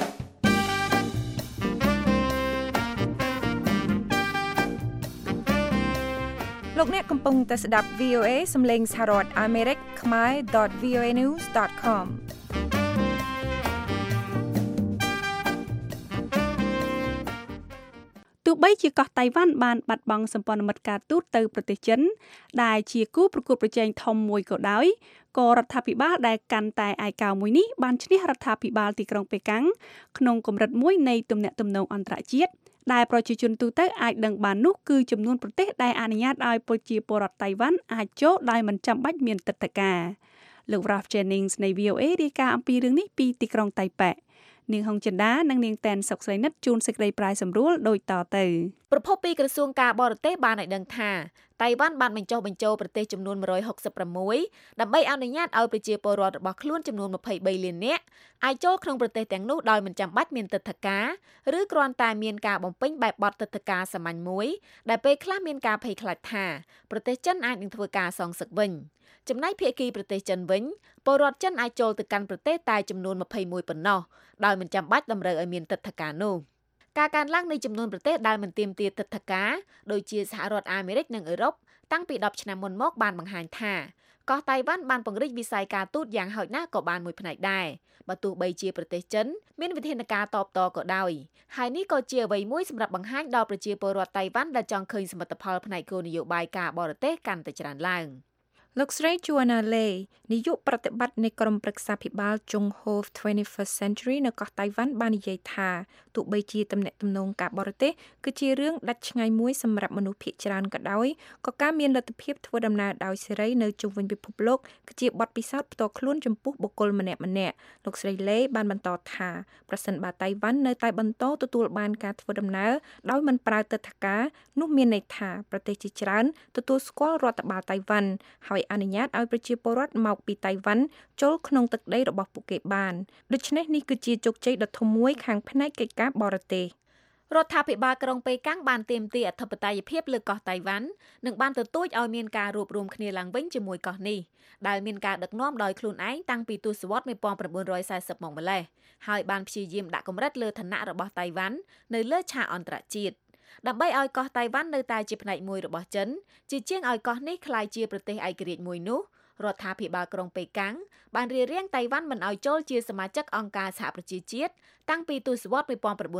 លោកអ្នកកំពុងតែស្ដាប់ VOA សំឡេងសហរដ្ឋអាមេរិកខ្មែរ .voanews.com ទោះបីជាកោះតៃវ៉ាន់បានបាត់បង់សម្ព័ន្ធមិត្តការទូតទៅប្រទេសចិនដែលជាគូប្រកួតប្រជែងធំមួយក៏ដោយក៏រដ្ឋាភិបាលដែលកាន់តែឯកោមួយនេះបានឈ្នះរដ្ឋាភិបាលទីក្រុងប៉េកាំងក្នុងកម្រិតមួយនៃទំនាក់ទំនងអន្តរជាតិដែលប្រជាជនទូទៅអាចដឹងបាននោះគឺចំនួនប្រទេសដែលអនុញ្ញាតឲ្យប្រជាពលរដ្ឋតៃវ៉ាន់អាចចូលដោយមិនចាំបាច់មានទិដ្ឋាការលោក Ralph Jennings នៃ VOA រាយការណ៍អំពីរឿងនេះពីទីក្រុងតៃប៉េនាងហុងចិន្តានិងនាងតែនសុកស្រីនិតជួនសេចក្តីប្រាយសម្រួលដូចតទៅប្រពន្ធពីក្រសួងការបរទេសបានឲ្យដឹងថាតៃវ៉ាន់បានបញ្ចុះបញ្ចូលប្រទេសចំនួន166ដើម្បីអនុញ្ញាតឲ្យប្រជាពលរដ្ឋរបស់ខ្លួនចំនួន23លាននាក់អាចចូលក្នុងប្រទេសទាំងនោះដោយមិនចាំបាច់មានទិដ្ឋាការឬគ្រាន់តែមានការបំពេញបែបបទទិដ្ឋាការសាមញ្ញមួយដែលពេលខ្លះមានការភ័យខ្លាចថាប្រទេសចិនអាចនឹងធ្វើការសងសឹកវិញចំណែកភាគីប្រទេសចិនវិញពលរដ្ឋចិនអាចចូលទៅកាន់ប្រទេសតែចំនួន21ប៉ុណ្ណោះដោយមិនចាំបាច់តម្រូវឲ្យមានទិដ្ឋាការនោះការកើនឡើងនៃចំនួនប្រទេសដែលមិនទាមទារទិដ្ឋាការដូចជាសហរដ្ឋអាមេរិកនិងអឺរ៉ុបតាំងពី10ឆ្នាំមុនមកបានបង្ហាញថាកោះតៃវ៉ាន់បានពង្រីកវិស័យការទូតយ៉ាងហោចណាស់ក៏បានមួយផ្នែកដែរបើទោះបីជាប្រទេសចិនមានវិធានការតបតក៏ដោយហើយនេះក៏ជាអ្វីមួយសម្រាប់បង្ហាញដល់ប្រជាពលរដ្ឋតៃវ៉ាន់ដែលចង់ឃើញសមិទ្ធផលផ្នែកគោលនយោបាយការបរទេសកាន់តែច្រើនឡើងលោកស្រី Joanna Lei នាយកប្រតិបត្តិនៃក្រុមប្រឹក្សាភិបាល Chungho 21st Century នៅកោះតៃវ៉ាន់បាននិយាយថាទោះបីជាទំនាក់ទំនងការបរទេសគឺជារឿងដាច់ឆ្ងាយមួយសម្រាប់មនុស្សភាគច្រើនក៏ដោយក៏ការមានលទ្ធភាពធ្វើដំណើរដោយសេរីនៅជុំវិញពិភពលោកគឺជាបទពិសោធន៍ផ្ទាល់ខ្លួនចំពោះបុគ្គលម្នាក់ៗលោកស្រី Lei បានបន្តថាប្រសិនបើតៃវ៉ាន់នៅតែបន្តទទួលបានការធ្វើដំណើរដោយមិនប្រើទិដ្ឋាការនោះមានន័យថាប្រទេសជាច្រើនទទួលស្គាល់រដ្ឋបាលតៃវ៉ាន់ហើយអនុញ្ញាតឲ្យប្រជាពលរដ្ឋមកពីតៃវ៉ាន់ចូលក្នុងទឹកដីរបស់ពួកគេបានដូច្នេះនេះគឺជាជោគជ័យដ៏ធំមួយខាងផ្នែកកិច្ចការបរទេសរដ្ឋាភិបាលក្រុងប៉េកាំងបានទាមទារអធិបតេយ្យភាពលើកោះតៃវ៉ាន់និងបានទទូចឲ្យមានការរួបរวมគ្នាឡើងវិញជាមួយកោះនេះដែលមានការដឹកនាំដោយខ្លួនឯងតាំងពីទសវត្សរ៍ 1940 មកម្ល៉េះហើយបានព្យាយាមដាក់កម្រិតលើឋានៈរបស់តៃវ៉ាន់នៅលើឆាកអន្តរជាតិដើម្បីឲ្យកោះតៃវ៉ាន់នៅតែជាផ្នែកមួយរបស់ចិនជាជាងឲ្យកោះនេះក្លាយជាប្រទេសឯករាជ្យមួយនោះរដ្ឋាភិបាលក្រុងប៉េកាំងបានរារាំងតៃវ៉ាន់មិនឲ្យចូលជាសមាជិកអង្គការសហប្រជាជាតិតាំងពីទសវត្សរ៍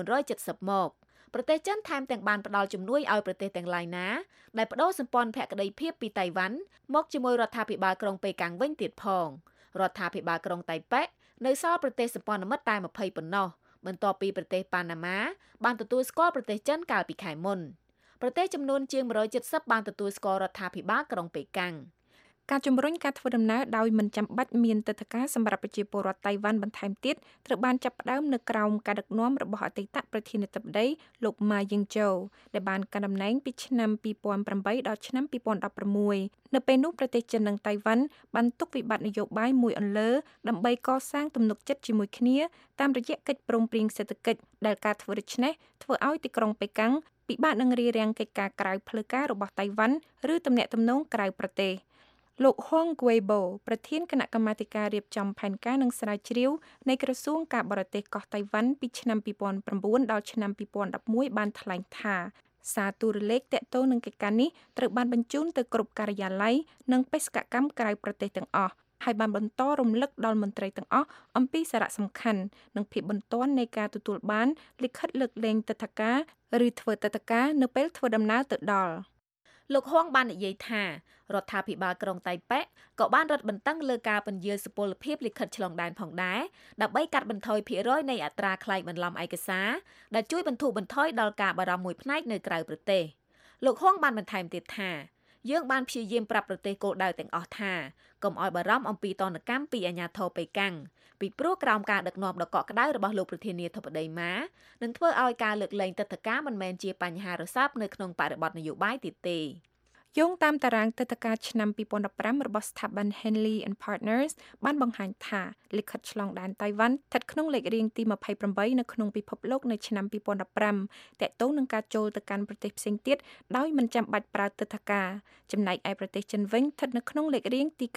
1970 មកប្រទេសចិនថែមទាំងបានផ្ដល់ជំនួយឲ្យប្រទេសទាំងឡាយណាដែលបដូរសម្ព័ន្ធភក្តីភាពពីតៃវ៉ាន់មកជាមួយរដ្ឋាភិបាលក្រុងប៉េកាំងវិញទៀតផងរដ្ឋាភិបាលក្រុងតៃប៉េនៅសល់ប្រទេសសម្ព័ន្ធមិត្តតែ20ប៉ុណ្ណោះបន្ទាប់ពីប្រទេសប៉ាណាម៉ាបានទទួលស្គាល់ប្រទេសចិនកាលពីខែមុនប្រទេសចំនួនជាង170បានទទួលស្គាល់រដ្ឋាភិបាលក្រុងប៉េកាំងការជំរុញការធ្វើដំណើរដោយមិនចាំបាច់មានទិដ្ឋាការសម្រាប់ប្រជាពលរដ្ឋតៃវ៉ាន់បន្ថែមទៀតត្រូវបានចាប់ផ្ដើមនៅក្រោមការដឹកនាំរបស់អតីតប្រធានាធិបតីលោក Ma Ying-jeou ដែលបានកាន់តំណែងពីឆ្នាំ2008ដល់ឆ្នាំ2016នៅពេលនោះប្រទេសចិននិងតៃវ៉ាន់បានទុកវិបត្តិនយោបាយមួយអន្លើដើម្បីកសាងទំនុកចិត្តជាមួយគ្នាតាមរយៈកិច្ចព្រមព្រៀងសេដ្ឋកិច្ចដែលការធ្វើដូច្នេះធ្វើឲ្យទីក្រុងប៉េកាំងពិបាកនឹងរារាំងកិច្ចការក្រៅផ្លូវការរបស់តៃវ៉ាន់ឬទំនាក់ទំនងក្រៅប្រទេសលោក Huang Guibo ប្រធានគណៈកម្មាធិការរៀបចំផែនការនិងស្រាវជ្រាវនៃក្រសួងការបរទេសកោះតៃវ៉ាន់ពីឆ្នាំ2009ដល់ឆ្នាំ2011បានថ្លែងថាសារទូរលេខទាក់ទងនឹងកិច្ចការនេះត្រូវបានបញ្ជូនទៅគ្រប់ការិយាល័យនិងបេសកកម្មក្រៅប្រទេសទាំងអស់ហើយបានបន្តរំលឹកដល់មន្ត្រីទាំងអស់អំពីសារៈសំខាន់និងភាពបន្ទាន់នៃការទទួលបានលិខិតលើកលែងទិដ្ឋាការឬធ្វើទិដ្ឋាការនៅពេលធ្វើដំណើរទៅដល់លោកហួងបាននិយាយថារដ្ឋាភិបាលក្រុងតៃប៉េក៏បានរឹតបន្តឹងលើការពន្យាលសុពលភាពលិខិតឆ្លងដែនផងដែរដើម្បីកាត់បន្ថយភាគរយនៃអត្រាក្លែងបន្លំឯកសារដែលជួយបន្ធូរបន្ថយដល់ការបារម្ភមួយផ្នែកនៅក្រៅប្រទេសលោកហួងបានបន្ថែមទៀតថាយើងបានព្យាយាមប្រាប់ប្រទេសគោលដៅទាំងអស់ថាកុំឲ្យបារម្ភអំពីទណ្ឌកម្មពីអាជ្ញាធរប៉េកាំងពីព្រោះក្រោមការដឹកនាំដ៏កក់ក្ដៅរបស់លោកប្រធានាធិបតីម៉ានឹងធ្វើឲ្យការលើកលែងទិដ្ឋាការមិនមែនជាបញ្ហារសើបនៅក្នុងបរិបទនយោបាយទៀតទេយោងតាមតារាងទិដ្ឋាការឆ្នាំ2015របស់ស្ថាប័ន Henley and Partners បានបង្ហាញថាលិខិតឆ្លងដែនតៃវ៉ាន់ស្ថិតក្នុងលេខរៀងទី28នៅក្នុងពិភពលោកនៅឆ្នាំ2015ទាក់ទងនឹងការចូលទៅកាន់ប្រទេសផ្សេងទៀតដោយមិនចាំបាច់ប្រើទិដ្ឋាការចំណែកឯប្រទេសចិនវិញស្ថិតនៅក្នុងលេខរៀងទី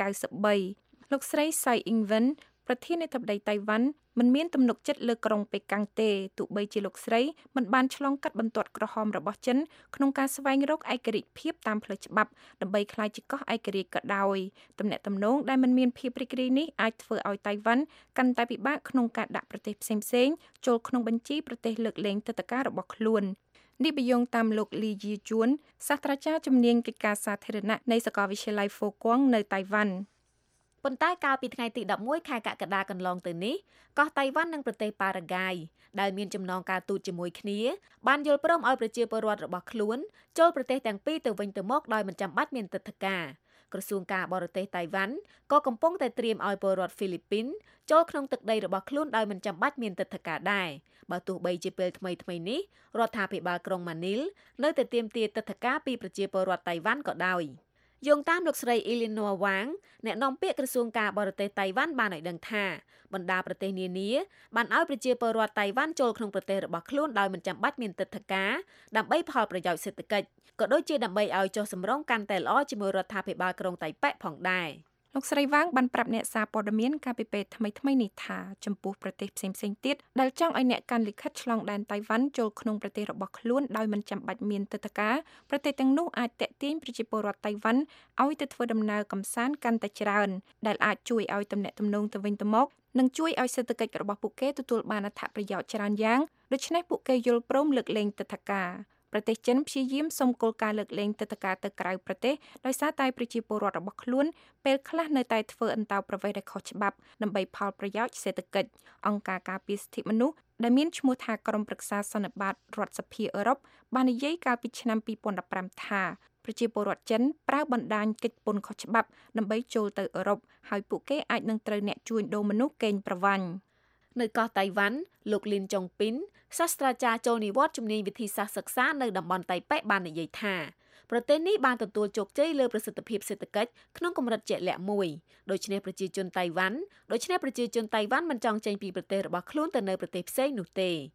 93លោកស្រី Tsai Ing-wen ប្រធានាធិបតីតៃវ៉ាន់មិនមានទំនុកចិត្តលើក្រុងប៉េកាំងទេទោះបីជាលោកស្រីមិនបានឆ្លងកាត់បន្ទាត់ក្រហមរបស់ចិនក្នុងការស្វែងរកឯករាជ្យភាពតាមផ្លូវច្បាប់ដើម្បីក្លាយជាកោះឯករាជ្យក៏ដោយទំនាក់ទំនងដែលមិនមានភាពរីករាយនេះអាចធ្វើឲ្យតៃវ៉ាន់កាន់តែពិបាកក្នុងការដាក់ប្រទេសផ្សេងៗចូលក្នុងបញ្ជីប្រទេសលើកលែងទិដ្ឋាការរបស់ខ្លួននេះបញ្យងតាមលោក Lee Yi-jun សាស្ត្រាចារ្យជំនាញកិច្ចការសាធារណៈនៃសាកលវិទ្យាល័យ Fo Guang នៅតៃវ៉ាន់ប៉ុន្តែកាលពីថ្ងៃទី11ខែកក្កដាកន្លងទៅនេះកោះតៃវ៉ាន់និងប្រទេសប៉ារ៉ាហ្គាយដែលមានចំណងការទូតជាមួយគ្នាបានយល់ព្រមឲ្យប្រជាពលរដ្ឋរបស់ខ្លួនចូលប្រទេសទាំងពីរទៅវិញទៅមកដោយមិនចាំបាច់មានទិដ្ឋាការក្រសួងការបរទេសតៃវ៉ាន់ក៏កំពុងតែត្រៀមឲ្យពលរដ្ឋហ្វីលីពីនចូលក្នុងទឹកដីរបស់ខ្លួនដោយមិនចាំបាច់មានទិដ្ឋាការដែរបើទោះបីជាពេលថ្មីៗនេះរដ្ឋាភិបាលក្រុងម៉ានីលនៅតែទាមទារទិដ្ឋាការពីប្រជាពលរដ្ឋតៃវ៉ាន់ក៏ដោយយោងតាមលោកស្រី Eleanor Wang អ្នកនាំពាក្យក្រសួងការបរទេសតៃវ៉ាន់បានឲ្យដឹងថាបណ្ដាប្រទេសនានាបានឲ្យប្រជាពលរដ្ឋតៃវ៉ាន់ចូលក្នុងប្រទេសរបស់ខ្លួនដោយមិនចាំបាច់មានទិដ្ឋាការដើម្បីផលប្រយោជន៍សេដ្ឋកិច្ចក៏ដូចជាដើម្បីឲ្យចុះសម្រុងកាន់តែល្អជាមួយរដ្ឋាភិបាលក្រុងតៃប៉េផងដែរលោកស្រីវ៉ាងបានប្រាប់អ្នកសារព័ត៌មានកាលពីពេលថ្មីៗនេះថាចំពោះប្រទេសផ្សេងៗទៀតដែលចង់ឲ្យអ្នកកាន់លិខិតឆ្លងដែនតៃវ៉ាន់ចូលក្នុងប្រទេសរបស់ខ្លួនដោយមិនចាំបាច់មានទិដ្ឋាការប្រទេសទាំងនោះអាចទាក់ទាញប្រជាពលរដ្ឋតៃវ៉ាន់ឲ្យទៅធ្វើដំណើរកម្សាន្តកាន់តែច្រើនដែលអាចជួយឲ្យទំនាក់ទំនងទៅវិញទៅមកនិងជួយឲ្យសេដ្ឋកិច្ចរបស់ពួកគេទទួលបានអត្ថប្រយោជន៍ច្រើនយ៉ាងដូច្នេះពួកគេយល់ព្រមលើកលែងទិដ្ឋាការប្រទេសចិនព្យាយាមសុំគោលការណ៍លើកលែងទិដ្ឋាការទៅក្រៅប្រទេសដោយសារតែប្រជាពលរដ្ឋរបស់ខ្លួនពេលខ្លះនៅតែធ្វើអន្តោប្រវេសន៍ដែលខុសច្បាប់ដើម្បីផលប្រយោជន៍សេដ្ឋកិច្ចអង្គការការពារសិទ្ធិមនុស្សដែលមានឈ្មោះថាក្រុមប្រឹក្សាសន្និបាតរដ្ឋសភាអឺរ៉ុបបាននិយាយកាលពីឆ្នាំ2015ថាប្រជាពលរដ្ឋចិនប្រើបណ្ដាញកិច្ចពន្ធខុសច្បាប់ដើម្បីចូលទៅអឺរ៉ុបហើយពួកគេអាចនឹងត្រូវអ្នកជួញដូរមនុស្សកេងប្រវ័ញ្ចនៅកោះតៃវ៉ាន់លោកលីនចុងពីនសាស្ត្រាចារ្យចូលនិវត្តន៍ជំនាញវិធីសាស្ត្រសិក្សានៅតំបន់តៃប៉េបាននិយាយថាប្រទេសនេះបានទទួលជោគជ័យលើប្រសិទ្ធភាពសេដ្ឋកិច្ចក្នុងកម្រិតជាក់លាក់មួយដូច្នេះប្រជាជនតៃវ៉ាន់មិនចង់ចេញពីប្រទេសរបស់ខ្លួនទៅនៅប្រទេសផ្សេងនោះទេ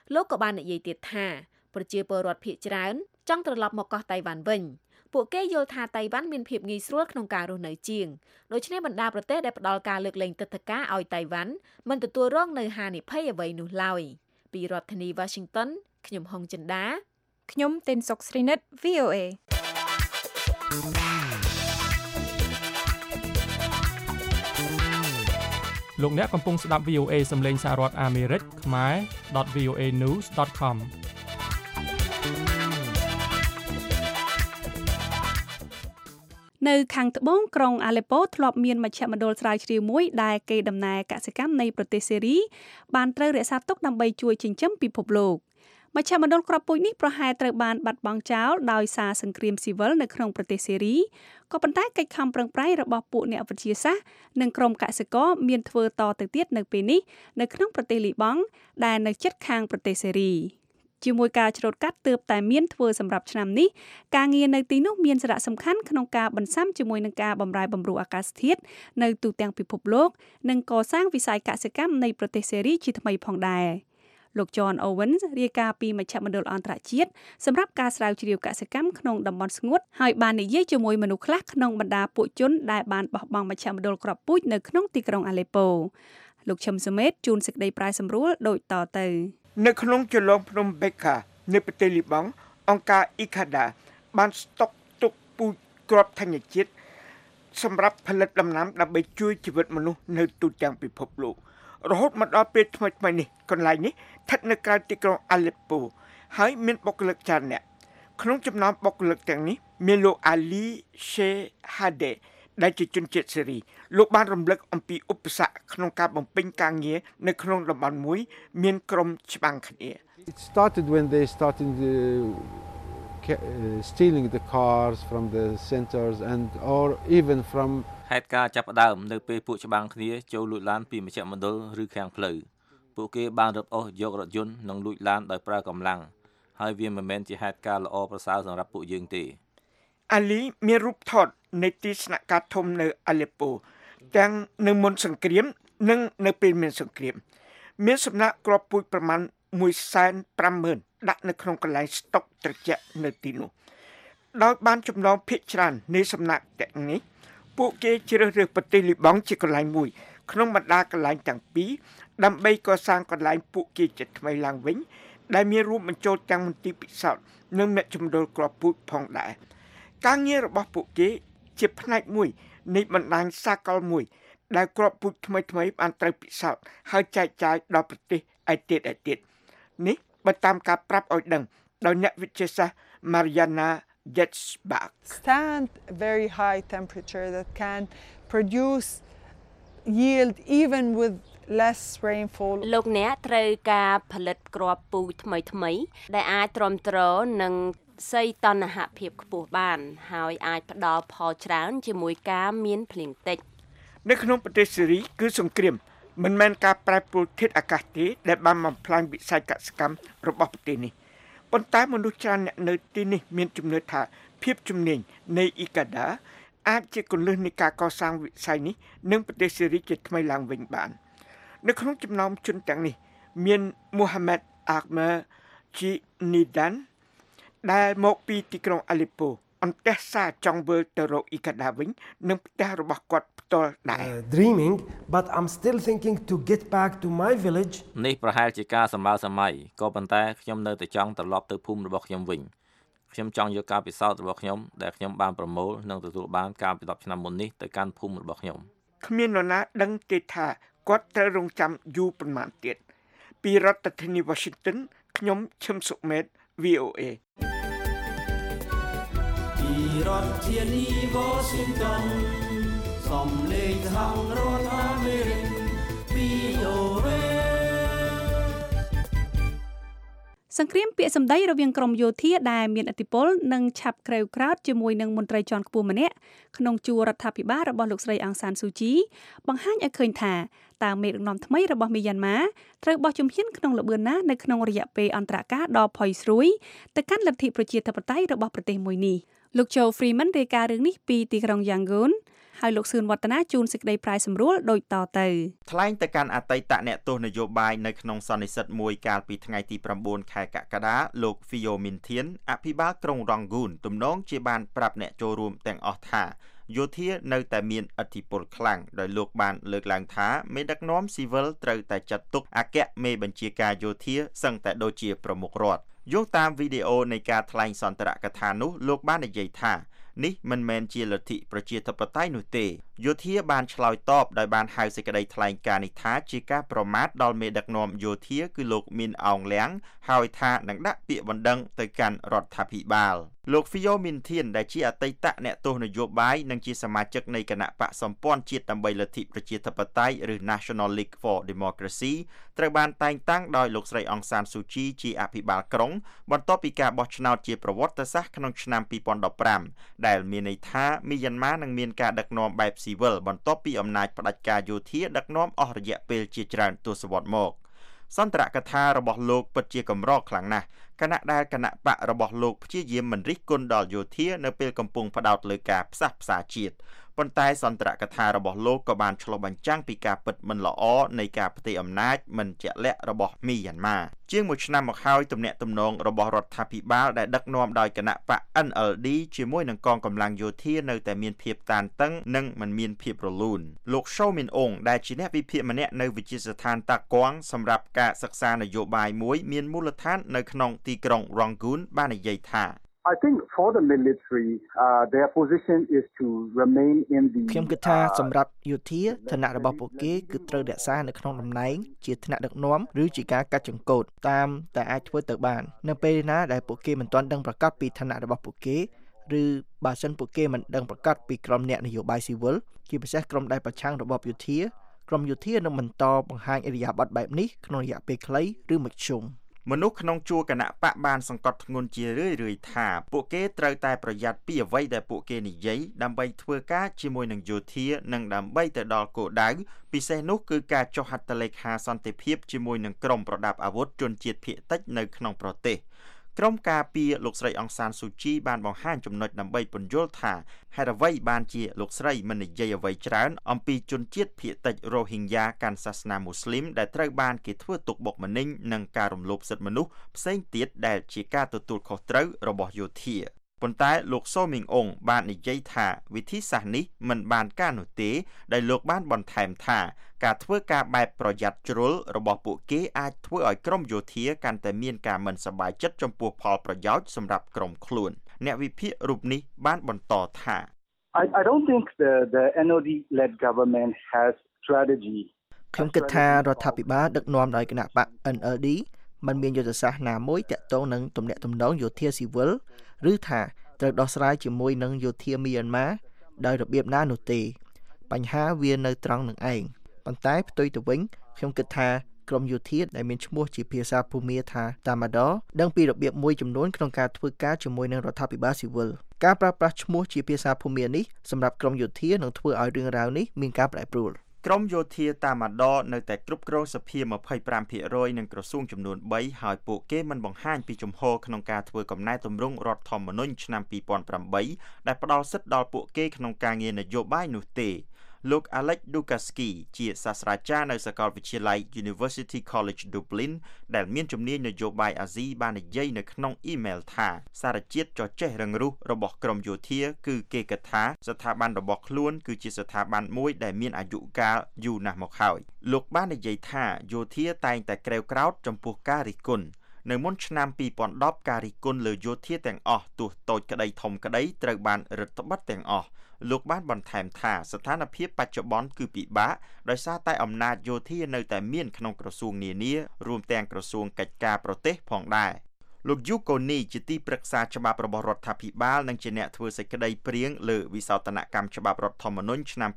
លោកក៏បាននិយាយទៀតថាប្រជាពលរដ្ឋភាគច្រើនចង់ត្រឡប់មកកោះតៃវ៉ាន់វិញពួកគេយល់ថាតៃវ៉ាន់មានភាពងាយស្រួលក្នុងការរស់នៅជាងដូច្នេះបណ្ដាប្រទេសដែលផ្ដល់ការលើកលែងទិដ្ឋាការឲ្យតៃវ៉ាន់មិនទទួលរងនៅហានិភ័យអ្វីនោះឡើយពីរដ្ឋធានី Washington ខ្ញុំហុងចិន្តាខ្ញុំតេនសុកស្រីនិត VOA លោកអ្នកកំពុងស្ដាប់ VOA សំឡេងសហរដ្ឋអាមេរិកខ្មែរ .voanews.com នៅខាងត្បូងក្រុងអាឡេប៉ូធ្លាប់មានមជ្ឈមណ្ឌលស្រាវជ្រាវមួយដែលគេដំណើរកសិកម្មនៃប្រទេសសេរីបានត្រូវរក្សាទុកដើម្បីជួយចិញ្ចឹមពិភពលោកមជ្ឈមណ្ឌលគ្រាប់ពូជនេះប្រហែលត្រូវបានបាត់បង់ចោលដោយសារសង្គ្រាមស៊ីវិលនៅក្នុងប្រទេសសេរីក៏ប៉ុន្តែកិច្ចខំប្រឹងប្រែងរបស់ពួកអ្នកវិទ្យាសាស្ត្រនិងក្រុមកសិករមានធ្វើតទៅទៀតនៅពេលនេះនៅក្នុងប្រទេសលីបង់ដែលនៅជិតខាងប្រទេសសេរីជាមួយការច្រូតកាត់ទើបតែមានធ្វើសម្រាប់ឆ្នាំនេះការងារនៅទីនោះមានសារៈសំខាន់ក្នុងការបន្ស៊ាំជាមួយនឹងការបម្រែបម្រួលអាកាសធាតុនៅទូទាំងពិភពលោកនិងកសាងវិស័យកសិកម្មនៃប្រទេសសេរីជាថ្មីផងដែរលោក John Owens រាយការណ៍ពីមជ្ឈមណ្ឌលអន្តរជាតិសម្រាប់ការស្រាវជ្រាវកសិកម្មក្នុងតំបន់ស្ងួតហើយបាននិយាយជាមួយមនុស្សខ្លះក្នុងបណ្ដាពួកជនដែលបានបោះបង់មជ្ឈមណ្ឌលគ្រាប់ពូជនៅក្នុងទីក្រុងអាឡេប៉ូលោកឈឹមសមេតជួនសេចក្តីប្រាយសម្រួលដូចតទៅនៅក្នុងចន្លោះភ្នំបេកានៅប្រទេសលីបង់អង្គការ ICADA បានស្តុកទុកពូជគ្រាប់ធញ្ញជាតិសម្រាប់ផលិតដំណាំដើម្បីជួយជីវិតមនុស្សនៅទូទាំងពិភពលោករហូតមកដល់ពេលថ្មីនេះកន្លែងនេះស្ថិតនៅក្រៅទីក្រុងអាឡេប៉ូហើយមានបុគ្គលិកច្រើនអ្នកក្នុងចំណោមបុគ្គលិកទាំងនេះមានលោកអាលីឆេហាដេដែលជាជនជាតិសេរីលោកបានរំលឹកអំពីឧបសគ្គក្នុងការបំពេញការងារនៅក្នុងតំបន់មួយមានក្រុមច្បាំងគ្នា It started when they started stealing the cars from the centers and or even from ហេតុការចាប់ផ្ដើមនៅពេលពួកច្បាំងគ្នាចូលលួចឡានពីមជ្ឈមណ្ឌលឬខាងផ្លូវពួកគេបានរត់អស់យករថយន្តនិងលួចឡានដោយប្រើកម្លាំងហើយវាមិនមែនជាហេតុការល្អប្រសើរសម្រាប់ពួកយើងទេអាលីមានរូបថតនៃទីស្នាក់ការធំនៅអាឡេប៉ូទាំងនៅមុនសង្គ្រាមនិងនៅពេលមានសង្គ្រាមមានសំណាក់គ្រាប់ពូជប្រមាណ 150,000 ដាក់នៅក្នុងកន្លែងស្តុកត្រជាក់នៅទីនោះដោយបានចំណងភាគច្រើននៃសំណាក់ទាំងនេះពួកគេជ្រើសរើសប្រទេសលីបង់ជាកន្លែងមួយក្នុងបណ្ដាកន្លែងទាំងពីរដើម្បីកសាងកន្លែងពួកគេជាថ្មីឡើងវិញដែលមានរួមបញ្ចូលទាំងមន្ទីរពិសោធន៍និងមជ្ឈមណ្ឌលគ្រាប់ពូជផងដែរការងាររបស់ពួកគេជាផ្នែកមួយនៃបណ្ដាញសាកលមួយដែលគ្រាប់ពូជថ្មីបានត្រូវពិសោធន៍ហើយចែកចាយដល់ប្រទេសឯទៀតនេះបើតាមការប្រាប់ឲ្យដឹងដោយអ្នកវិទ្យាសាស្ត្រ Mariana Getzbach stand very high temperature that can produce yield even with less rainfall លោកអ្នកត្រូវការផលិតគ្រាប់ពូជថ្មីដែលអាចទ្រាំទ្រនឹងសីតុណ្ហភាពខ្ពស់បានហើយអាចផ្ដល់ផលច្រើនជាមួយការមានភ្លៀងតិចនៅក្នុងប្រទេសសេរីគឺសង្គ្រាមមិនមែនការប្រែប្រួលធាតុអាកាសទេដែលបានបំផ្លាញវិស័យកសិកម្មរបស់ប្រទេសនេះប៉ុន្តែមនុស្សច្រើនអ្នកនៅទីនេះមានជំនឿថាភាពជំនាញនៃ ICADA អាចជាគន្លឹះនៃការកសាងវិស័យនេះនិងប្រទេសសេរីជាថ្មីឡើងវិញបាននៅក្នុងចំណោមជនទាំងនេះមាន Mohamed Ahmed Jinidan ដែលមកពីទីក្រុងអាឡេប៉ូអន្តេសាចង់វិលទៅរក ICADA វិញនិងផ្ទះរបស់គាត់ផ្ទាល់ដែរ dreaming but I'm still thinking to get back to my village នេះប្រហែលជាការសម្បើសម័យក៏ប៉ុន្តែខ្ញុំនៅតែចង់ត្រឡប់ទៅភូមិរបស់ខ្ញុំវិញខ្ញុំចង់យកការពិសោធន៍របស់ខ្ញុំដែលខ្ញុំបានប្រមូលនិងទទួលបានកាលពី10ឆ្នាំមុននេះទៅកាន់ភូមិរបស់ខ្ញុំគ្មាននរណាដឹងទេថាគាត់ត្រូវរងចាំយូរប៉ុន្មានទៀតពីរដ្ឋធានី Washington ខ្ញុំឈឹមសុមេត VOA ពីរដ្ឋធានី Washington សំឡេងសហរដ្ឋអាមេរិក VOA សង្គ្រាមពាក្យសម្ដីរវាងក្រុមយោធាដែលមានឥទ្ធិពលនិងឆាប់ក្រេវក្រោធជាមួយនឹងមន្ត្រីជាន់ខ្ពស់ម្នាក់ក្នុងជួររដ្ឋាភិបាលរបស់លោកស្រីអង្សានស៊ូជីបង្ហាញឲ្យឃើញថាតើមេដឹកនាំថ្មីរបស់មីយ៉ាន់ម៉ាត្រូវបោះជំហានក្នុងល្បឿនណានៅក្នុងរយៈពេលអន្តរកាលដ៏ផុយស្រួយទៅកាន់លទ្ធិប្រជាធិបតេយ្យរបស់ប្រទេសមួយនេះលោក Joe Freeman រាយការណ៍រឿងនេះពីទីក្រុង Yangon ហើយលោកសឿនវឌ្ឍនាជួនសេចក្តីប្រាយសម្រួលដូចតទៅថ្លែងទៅកាន់អតីតអ្នកទស្សនយោបាយនៅក្នុងសន្និសីទមួយកាលពីថ្ងៃទី9ខែកក្កដាលោក Phio Minh Thien អភិបាលក្រុង Rangoon ទំនងជាបានប្រាប់អ្នកចូលរួមទាំងអស់ថាយោធានៅតែមានឥទ្ធិពលខ្លាំងដោយលោកបានលើកឡើងថាមេដឹកនាំស៊ីវិលត្រូវតែចាត់ទុកអគ្គមេបញ្ជាការយោធាសឹងតែដូចជាប្រមុខរដ្ឋយោងតាមវីដេអូនៃការថ្លែងសន្ទរកថានោះលោកបាននិយាយថានេះមិនមែនជាលទ្ធិប្រជាធិបតេយ្យនោះទេយោធាបានឆ្លើយតបដោយបានហៅសេចក្តីថ្លែងការណ៍នេះថាជាការប្រមាថដល់មេដឹកនាំយោធាគឺលោកមីនអោងលៀងហើយថានឹងដាក់ពាក្យបណ្ដឹងទៅកាន់រដ្ឋាភិបាលលោក Phio Minh Thien ដែលជាអតីតអ្នកទស្សនយោបាយនិងជាសមាជិកនៃគណៈបកសម្ព័ន្ធជាតិដើម្បីលទ្ធិប្រជាធិបតេយ្យឬ National League for Democracy ត្រូវបានតែងតាំងដោយលោកស្រីអង្សានស៊ូជីជាអភិបាលក្រុងបន្ទាប់ពីការបោះឆ្នោតជាប្រវត្តិសាស្ត្រក្នុងឆ្នាំ2015ដែលមានន័យថាមីយ៉ាន់ម៉ានឹងមានការដឹកនាំបែបស៊ីវិលបន្ទាប់ពីអំណាចផ្ដាច់ការយោធាដឹកនាំអស់រយៈពេលជាច្រើនទសវត្សរ៍មកសន្ទរកថារបស់លោកពិតជាកម្រខ្លាំងណាស់គណៈដែលគណៈបករបស់លោកព្យាយាមមិនរិះគន់ដល់យោធានៅពេលកំពុងផ្ដោតលើការផ្សះផ្សាជាតិប៉ុន្តែសន្ទរកថារបស់លោកក៏បានឆ្លុះបញ្ចាំងពីការពិតមិនល្អនៃការផ្ទេរអំណាចមិនជាក់លាក់របស់មីយ៉ាន់ម៉ាជាង1ឆ្នាំមកហើយទំនាក់ទំនងរបស់រដ្ឋាភិបាលដែលដឹកនាំដោយគណៈបក NLD ជាមួយនឹងកងកម្លាំងយោធានៅតែមានភាពតានតឹងនិងមិនមានភាពរលូនលោក Shou Min Ong ដែលជាអ្នកវិភាគម្នាក់នៅវិទ្យាស្ថានតាគងសម្រាប់ការសិក្សានយោបាយមួយមានមូលដ្ឋាននៅក្នុងទីក្រុង Rangoon បាននិយាយថា I think for the military their position is to remain in the ខ្ញុំគិតថាសម្រាប់យោធាឋានៈរបស់ពួកគេគឺត្រូវរក្សានៅក្នុងតំណែងជាថ្នាក់ដឹកនាំឬជាការកាត់ចង្កូតតាមតែអាចធ្វើទៅបាននៅពេលណាដែលពួកគេមិនទាន់ដឹងប្រកាសពីឋានៈរបស់ពួកគេឬបើសិនពួកគេមិនដឹងប្រកាសពីក្រុមអ្នកនយោបាយស៊ីវិលជាពិសេសក្រុមដែលប្រឆាំងរបបយោធាក្រុមយោធានឹងបន្តបង្ហាញឥរិយាបថបែបនេះក្នុងរយៈពេលខ្លីឬមធ្យមមនុស្សក្នុងជួរគណៈបកបានសង្កត់ធ្ងន់ជារឿយៗថាពួកគេត្រូវតែប្រយ័ត្នពីអ្វីដែលពួកគេនិយាយដើម្បីធ្វើការជាមួយនឹងយោធានិងដើម្បីទៅដល់គោលដៅពិសេសនោះគឺការចុះហត្ថលេខាសន្តិភាពជាមួយនឹងក្រុមប្រដាប់អាវុធជនជាតិភាគតិចនៅក្នុងប្រទេសក្រុមការពារលោកស្រីអង្សានស៊ូជីបានបង្ហាញចំណុចដើម្បីពន្យល់ថាហេតុអ្វីបានជាលោកស្រីមិននិយាយអ្វីច្រើនអំពីជនជាតិភាគតិចរ៉ូហីងយ៉ាកាន់សាសនាមូស្លីមដែលត្រូវបានគេធ្វើទុកបុកម្នេញនិងការរំលោភសិទ្ធិមនុស្សផ្សេងទៀតដែលជាការទទួលខុសត្រូវរបស់យោធាប៉ុន្តែលោកសូមីងអងបាននិយាយថាវិធីសាស្ត្រនេះមិនបានការនោះទេដែលលោកបានបន្ថែមថាការធ្វើការបែបប្រយ័ត្នជ្រុលរបស់ពួកគេអាចធ្វើឲ្យក្រុមយោធាកាន់តែមានការមិនសប្បាយចិត្តចំពោះផលប្រយោជន៍សម្រាប់ក្រុមខ្លួនអ្នកវិភាគរូបនេះបានបន្តថា I don't think the NLD led government has strategy ខ្ញុំគិតថារដ្ឋាភិបាលដឹកនាំដោយគណៈបក NLD មិនមានយុទ្ធសាស្ត្រណាមួយទាក់ទងនឹងទំនាក់ទំនងយោធាស៊ីវិលឬថាត្រូវដោះស្រាយជាមួយនឹងយោធាមីយ៉ាន់ម៉ាដោយរបៀបណានោះទេបញ្ហាវានៅត្រង់នឹងឯងប៉ុន្តែផ្ទុយទៅវិញខ្ញុំគិតថាក្រុមយោធាដែលមានឈ្មោះជាភាសាភូមាថាតាម៉ាដដឹងពីរបៀបមួយចំនួនក្នុងការធ្វើការជាមួយនឹងរដ្ឋាភិបាលស៊ីវិលការប្រើប្រាស់ឈ្មោះជាភាសាភូមានេះសម្រាប់ក្រុមយោធានឹងធ្វើឲ្យរឿងរ៉ាវនេះមានការប្រែប្រួលក្រុមយោធាតាម៉ាដនៅតែគ្រប់គ្រងសភា 25% និងក្រសួងចំនួន3ហើយពួកគេមិនបង្ហាញពីជំហរក្នុងការធ្វើកំណែទម្រង់រដ្ឋធម្មនុញ្ញឆ្នាំ2008ដែលផ្ដល់សិទ្ធិដល់ពួកគេក្នុងការងារនយោបាយនោះទេលោក Alex Dukasky ជាសាស្ត្រាចារ្យនៅសាកលវិទ្យាល័យ University College Dublin ដែលមានជំនាញនយោបាយអាស៊ីបាននិយាយនៅក្នុងអ៊ីមែលថាសារជាតិចចេះរឹងរូសរបស់ក្រុមយោធាគឺគេគិតថាស្ថាប័នរបស់ខ្លួនគឺជាស្ថាប័នមួយដែលមានអាយុកាលយូរណាស់មកហើយលោកបាននិយាយថាយោធាតែងតែក្រេវក្រោធចំពោះការរិះគន់នៅមុនឆ្នាំ2010ការរិះគន់លើយោធាទាំងអស់ទោះតូចក្តីធំក្តីត្រូវបានរឹតបន្តឹងទាំងអស់លោកបានបន្ថែមថាស្ថានភាពបច្ចុប្បន្នគឺពិបាកដោយសារតែអំណាចយោធានៅតែមានក្នុងក្រសួងនានារួមទាំងក្រសួងកិច្ចការប្រទេសផងដែរលោកយូកូនីជាទីប្រឹក្សាច្បាប់របស់រដ្ឋាភិបាលនិងជាអ្នកធ្វើសេចក្តីព្រាងលើវិសោធនកម្មច្បាប់រដ្ឋធម្មនុញ្ញឆ្នាំ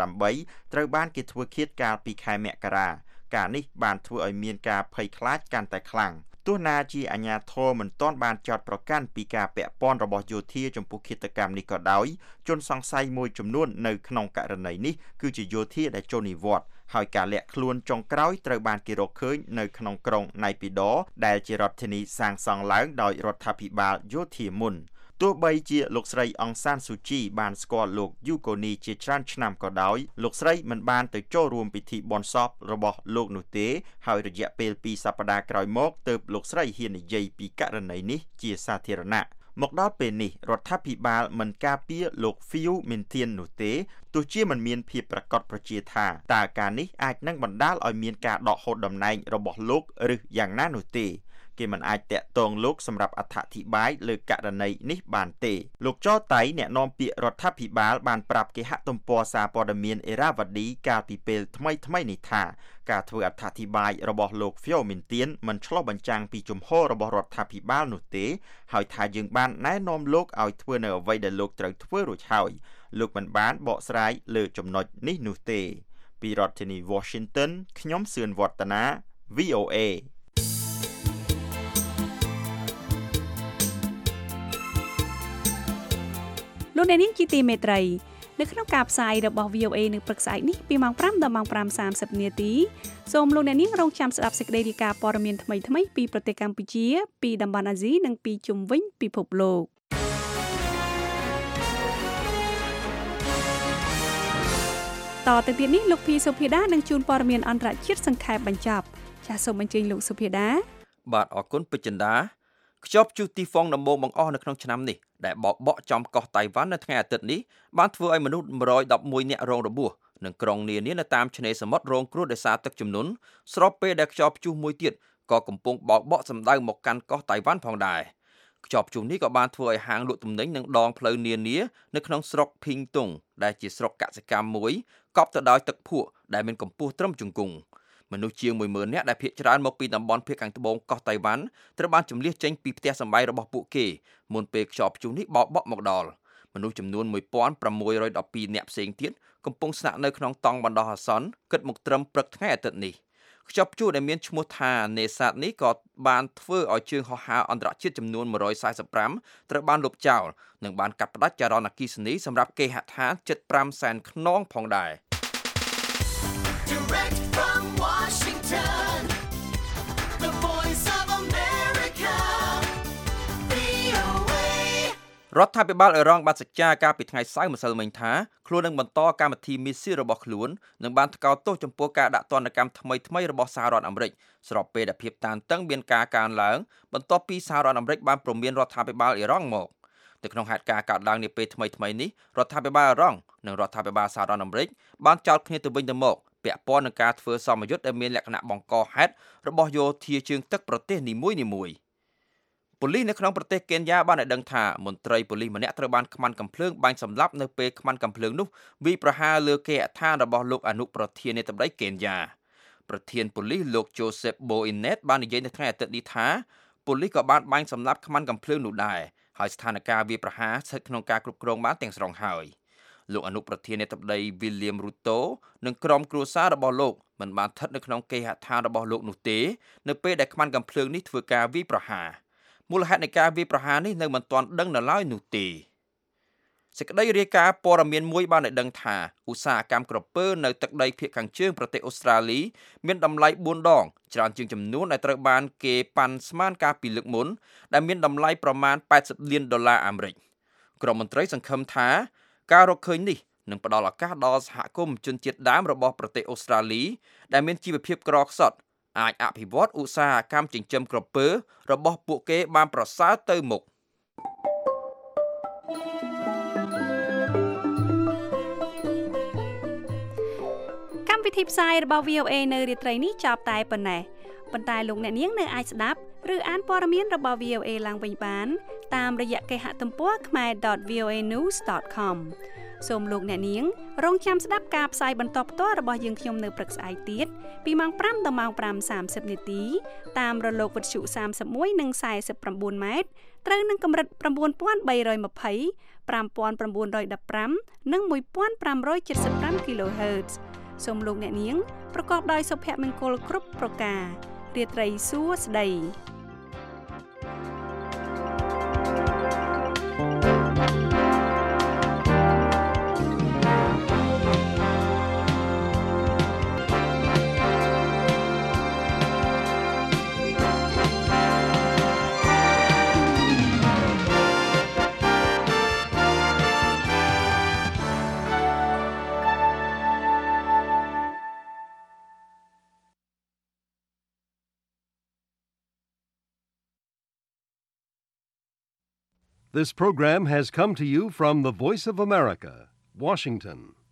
2008ត្រូវបានគេធ្វើឃាតកាលពីខែមករាការនេះបានធ្វើឲ្យមានការភ័យខ្លាចកាន់តែខ្លាំងទោះណាជាអាជ្ញាធរមិនទាន់បានចោទប្រកាន់ពីការពាក់ព័ន្ធរបស់យោធាចំពោះឃាតកម្មនេះក៏ដោយជនសង្ស័យមួយចំនួននៅក្នុងករណីនេះគឺជាយោធាដែលចូលនិវត្តន៍ហើយការលាក់ខ្លួនចុងក្រោយត្រូវបានគេរកឃើញនៅក្នុងក្រុងណៃពីដដែលជារដ្ឋធានីសាងសង់ឡើងដោយរដ្ឋាភិបាលយោធាមុនទោះបីជាលោកស្រីអង្សានស៊ូជីបានស្គាល់លោកយូកូនីជាច្រើនឆ្នាំក៏ដោយលោកស្រីមិនបានទៅចូលរួមពិធីបុណ្យសពរបស់លោកនោះទេហើយរយៈពេល2សប្តាហ៍ក្រោយមកទើបលោកស្រីហ៊ាននិយាយពីករណីនេះជាសាធារណៈមកដល់ពេលនេះរដ្ឋាភិបាលមិនការពារលោក Pheu Minh Thien នោះទេទោះជាមិនមានភាពប្រកបប្រជាថាតើការនេះអាចនឹងបណ្ដាលឲ្យមានការដកហូតតំណែងរបស់លោកឬយ៉ាងណានោះទេគេមិនអាចតាក់ទងលោកសម្រាប់អត្ថាធិប្បាយលើករណីនេះបានទេលោកចតៃអ្នកនាំពាក្យរដ្ឋាភិបាលបានប្រាប់គេហទំព័រសារព័ត៌មានអេរ៉ាវ៉ាឌីកាលពីពេលថ្មីនេះថាការធ្វើអត្ថាធិប្បាយរបស់លោក Pheu Minh Thien មិនឆ្លុះបញ្ចាំងពីជំហររបស់រដ្ឋាភិបាលនោះទេហើយថាយើងបានណែនាំលោកឲ្យធ្វើនៅអ្វីដែលលោកត្រូវធ្វើរួចហើយលោកមិនបានបកស្រាយលើចំណុចនេះនោះទេពីរដ្ឋធានី Washington ខ្ញុំសឿនវឌ្ឍនា VOA លោកអ្នកនាងជាទីមេត្រីនៅក្នុងការផ្សាយរបស់ VOA នៅព្រឹកស្អែកនេះពីម៉ោង5ដល់ម៉ោង5:30នាទីសូមលោកអ្នកនាងរងចាំស្ដាប់សេចក្តីរាយការណ៍ព័ត៌មានថ្មីៗពីប្រទេសកម្ពុជាពីតំបន់អាស៊ីនិងពីជុំវិញពិភពលោកតទៅទៀតនេះលោកភីសុភាដានឹងជួនព័ត៌មានអន្តរជាតិសង្ខេបបញ្ចប់ចាសសូមអញ្ជើញលោកសុភាដាបាទអរគុណពេជ្រចិន្តាខ្ជាប់ជុះទីហ្វុងដំបូងបង្អស់នៅក្នុងឆ្នាំនេះដែលបកចំកោះតៃវ៉ាន់នៅថ្ងៃអាទិត្យនេះបានធ្វើឲ្យមនុស្ស111នាក់រងរបួសនិងក្រុងនានានៅតាមឆ្នេរសមុទ្ររងគ្រោះដោយសារទឹកជំនន់ស្របពេលដែលខ្យល់ព្យុះមួយទៀតក៏កំពុងបកសម្ដៅមកកាន់កោះតៃវ៉ាន់ផងដែរខ្យល់ព្យុះនេះក៏បានធ្វើឲ្យហាងលក់ទំនិញនិងដងផ្លូវនានានៅក្នុងស្រុកភីងតុងដែលជាស្រុកកសិកម្មមួយកប់ទៅដោយទឹកភក់ដែលមានកម្ពស់ត្រឹមជង្គង់មនុស្សជាង 10000 នាក់ដែលភាគច្រើនមកពីតំបន់ភាគខាងត្បូងកោះតៃវ៉ាន់ត្រូវបានជម្លៀសចេញពីផ្ទះសម្បែងរបស់ពួកគេមុនពេលខ្យល់ព្យុះនេះបកមកដល់មនុស្សចំនួន 1612 នាក់ផ្សេងទៀតកំពុងស្នាក់នៅក្នុងតង់បណ្ដោះអាសន្នគិតមកត្រឹមព្រឹកថ្ងៃអាទិត្យនេះខ្យល់ព្យុះដែលមានឈ្មោះថានេសាទនេះក៏បានធ្វើឲ្យជើងហោះហើរអន្តរជាតិចំនួន145ត្រូវបានលុបចោលនិងបានកាត់ផ្តាច់ចរន្តអគ្គិសនីសម្រាប់គេហដ្ឋានជិត5សែនខ្នងផងដែររដ្ឋាភិបាលអ៊ីរ៉ង់បានសច្ចាកាលពីថ្ងៃសៅរ៍ម្សិលមិញថាខ្លួននឹងបន្តកម្មវិធីមីស៊ីលរបស់ខ្លួននិងបានថ្កោលទោសចំពោះការដាក់ទណ្ឌកម្មថ្មីរបស់សហរដ្ឋអាមេរិកស្របពេលដែលភាពតានតឹងមានការកើនឡើងបន្ទាប់ពីសហរដ្ឋអាមេរិកបានព្រមានរដ្ឋាភិបាលអ៊ីរ៉ង់មកនៅក្នុងហេតុការណ៍កើតឡើងនាពេលថ្មីនេះរដ្ឋាភិបាលអ៊ីរ៉ង់និងរដ្ឋាភិបាលសហរដ្ឋអាមេរិកបានចោទគ្នាទៅវិញទៅមកពាក់ព័ន្ធនឹងការធ្វើសមយុទ្ធដែលមានលក្ខណៈបង្កហេតុរបស់យោធាជើងទឹកប្រទេសនីមួយប៉ូលីសនៅក្នុងប្រទេសកេនយ៉ាបានឲ្យដឹងថាមន្ត្រីប៉ូលីសម្នាក់ត្រូវបានខ្មាន់កាំភ្លើងបាញ់សម្លាប់នៅពេលខ្មាន់កាំភ្លើងនោះវាយប្រហារលើគេហដ្ឋានរបស់លោកអនុប្រធានាធិបតីកេនយ៉ាប្រធានប៉ូលីសលោក Joseph Boynet បាននិយាយនៅថ្ងៃអាទិត្យនេះថាប៉ូលីសក៏បានបាញ់សម្លាប់ខ្មាន់កាំភ្លើងនោះដែរហើយស្ថានភាពវាយប្រហារស្ថិតក្នុងការគ្រប់គ្រងបានទាំងស្រុងហើយលោកអនុប្រធានាធិបតី William Ruto និងក្រុមគ្រួសាររបស់លោកមិនបានស្ថិតនៅក្នុងគេហដ្ឋានរបស់លោកនោះទេនៅពេលដែលខ្មាន់កាំភ្លើងនេះធ្វើការវាយប្រហារមូលហេតុនៃការវាយប្រហារនេះនៅមិនទាន់ដឹងនៅឡើយនោះទេសេចក្តីរាយការណ៍ព័ត៌មានមួយបានឲ្យដឹងថាឧស្សាហកម្មក្រពើនៅទឹកដីភាគខាងជើងប្រទេសអូស្ត្រាលីមានតម្លៃ4ដងច្រើនជាងចំនួនដែលត្រូវបានគេប៉ាន់ស្មានកាលពីលើកមុនដែលមានតម្លៃប្រមាណ$80 លានអាមេរិកក្រុមមន្ត្រីសង្ឃឹមថាការរកឃើញនេះនឹងផ្ដល់ឱកាសដល់សហគមន៍ជនជាតិដើមរបស់ប្រទេសអូស្ត្រាលីដែលមានជីវភាពក្រខ្សត់អាចអភិវឌ្ឍឧស្សាហកម្មចិញ្ចឹមក្រពើរបស់ពួកគេបានប្រសើរទៅមុខកម្មវិធីផ្សាយរបស់ VOA នៅរាត្រីនេះចប់តែប៉ុណ្ណេះប៉ុន្តែលោកអ្នកនាងនៅអាចស្ដាប់ឬអានព័ត៌មានរបស់ VOA ឡើងវិញបានតាមរយៈគេហទំព័រ khmer.voanews.com សូមលោកអ្នកនាងរងចាំស្ដាប់ការផ្សាយបន្តផ្ទាល់របស់យើងខ្ញុំនៅព្រឹកស្អែកទៀតពីម៉ោង5ដល់ម៉ោង5:30នាទីតាមរលកវិទ្យុ31និង49ម៉ែត្រត្រូវនឹងកម្រិត9320 5915និង1575 kHz សូមលោកអ្នកនាងប្រកបដោយសុភមង្គលគ្រប់ប្រការរាត្រីសួស្តី This program has come to you from the Voice of America, Washington.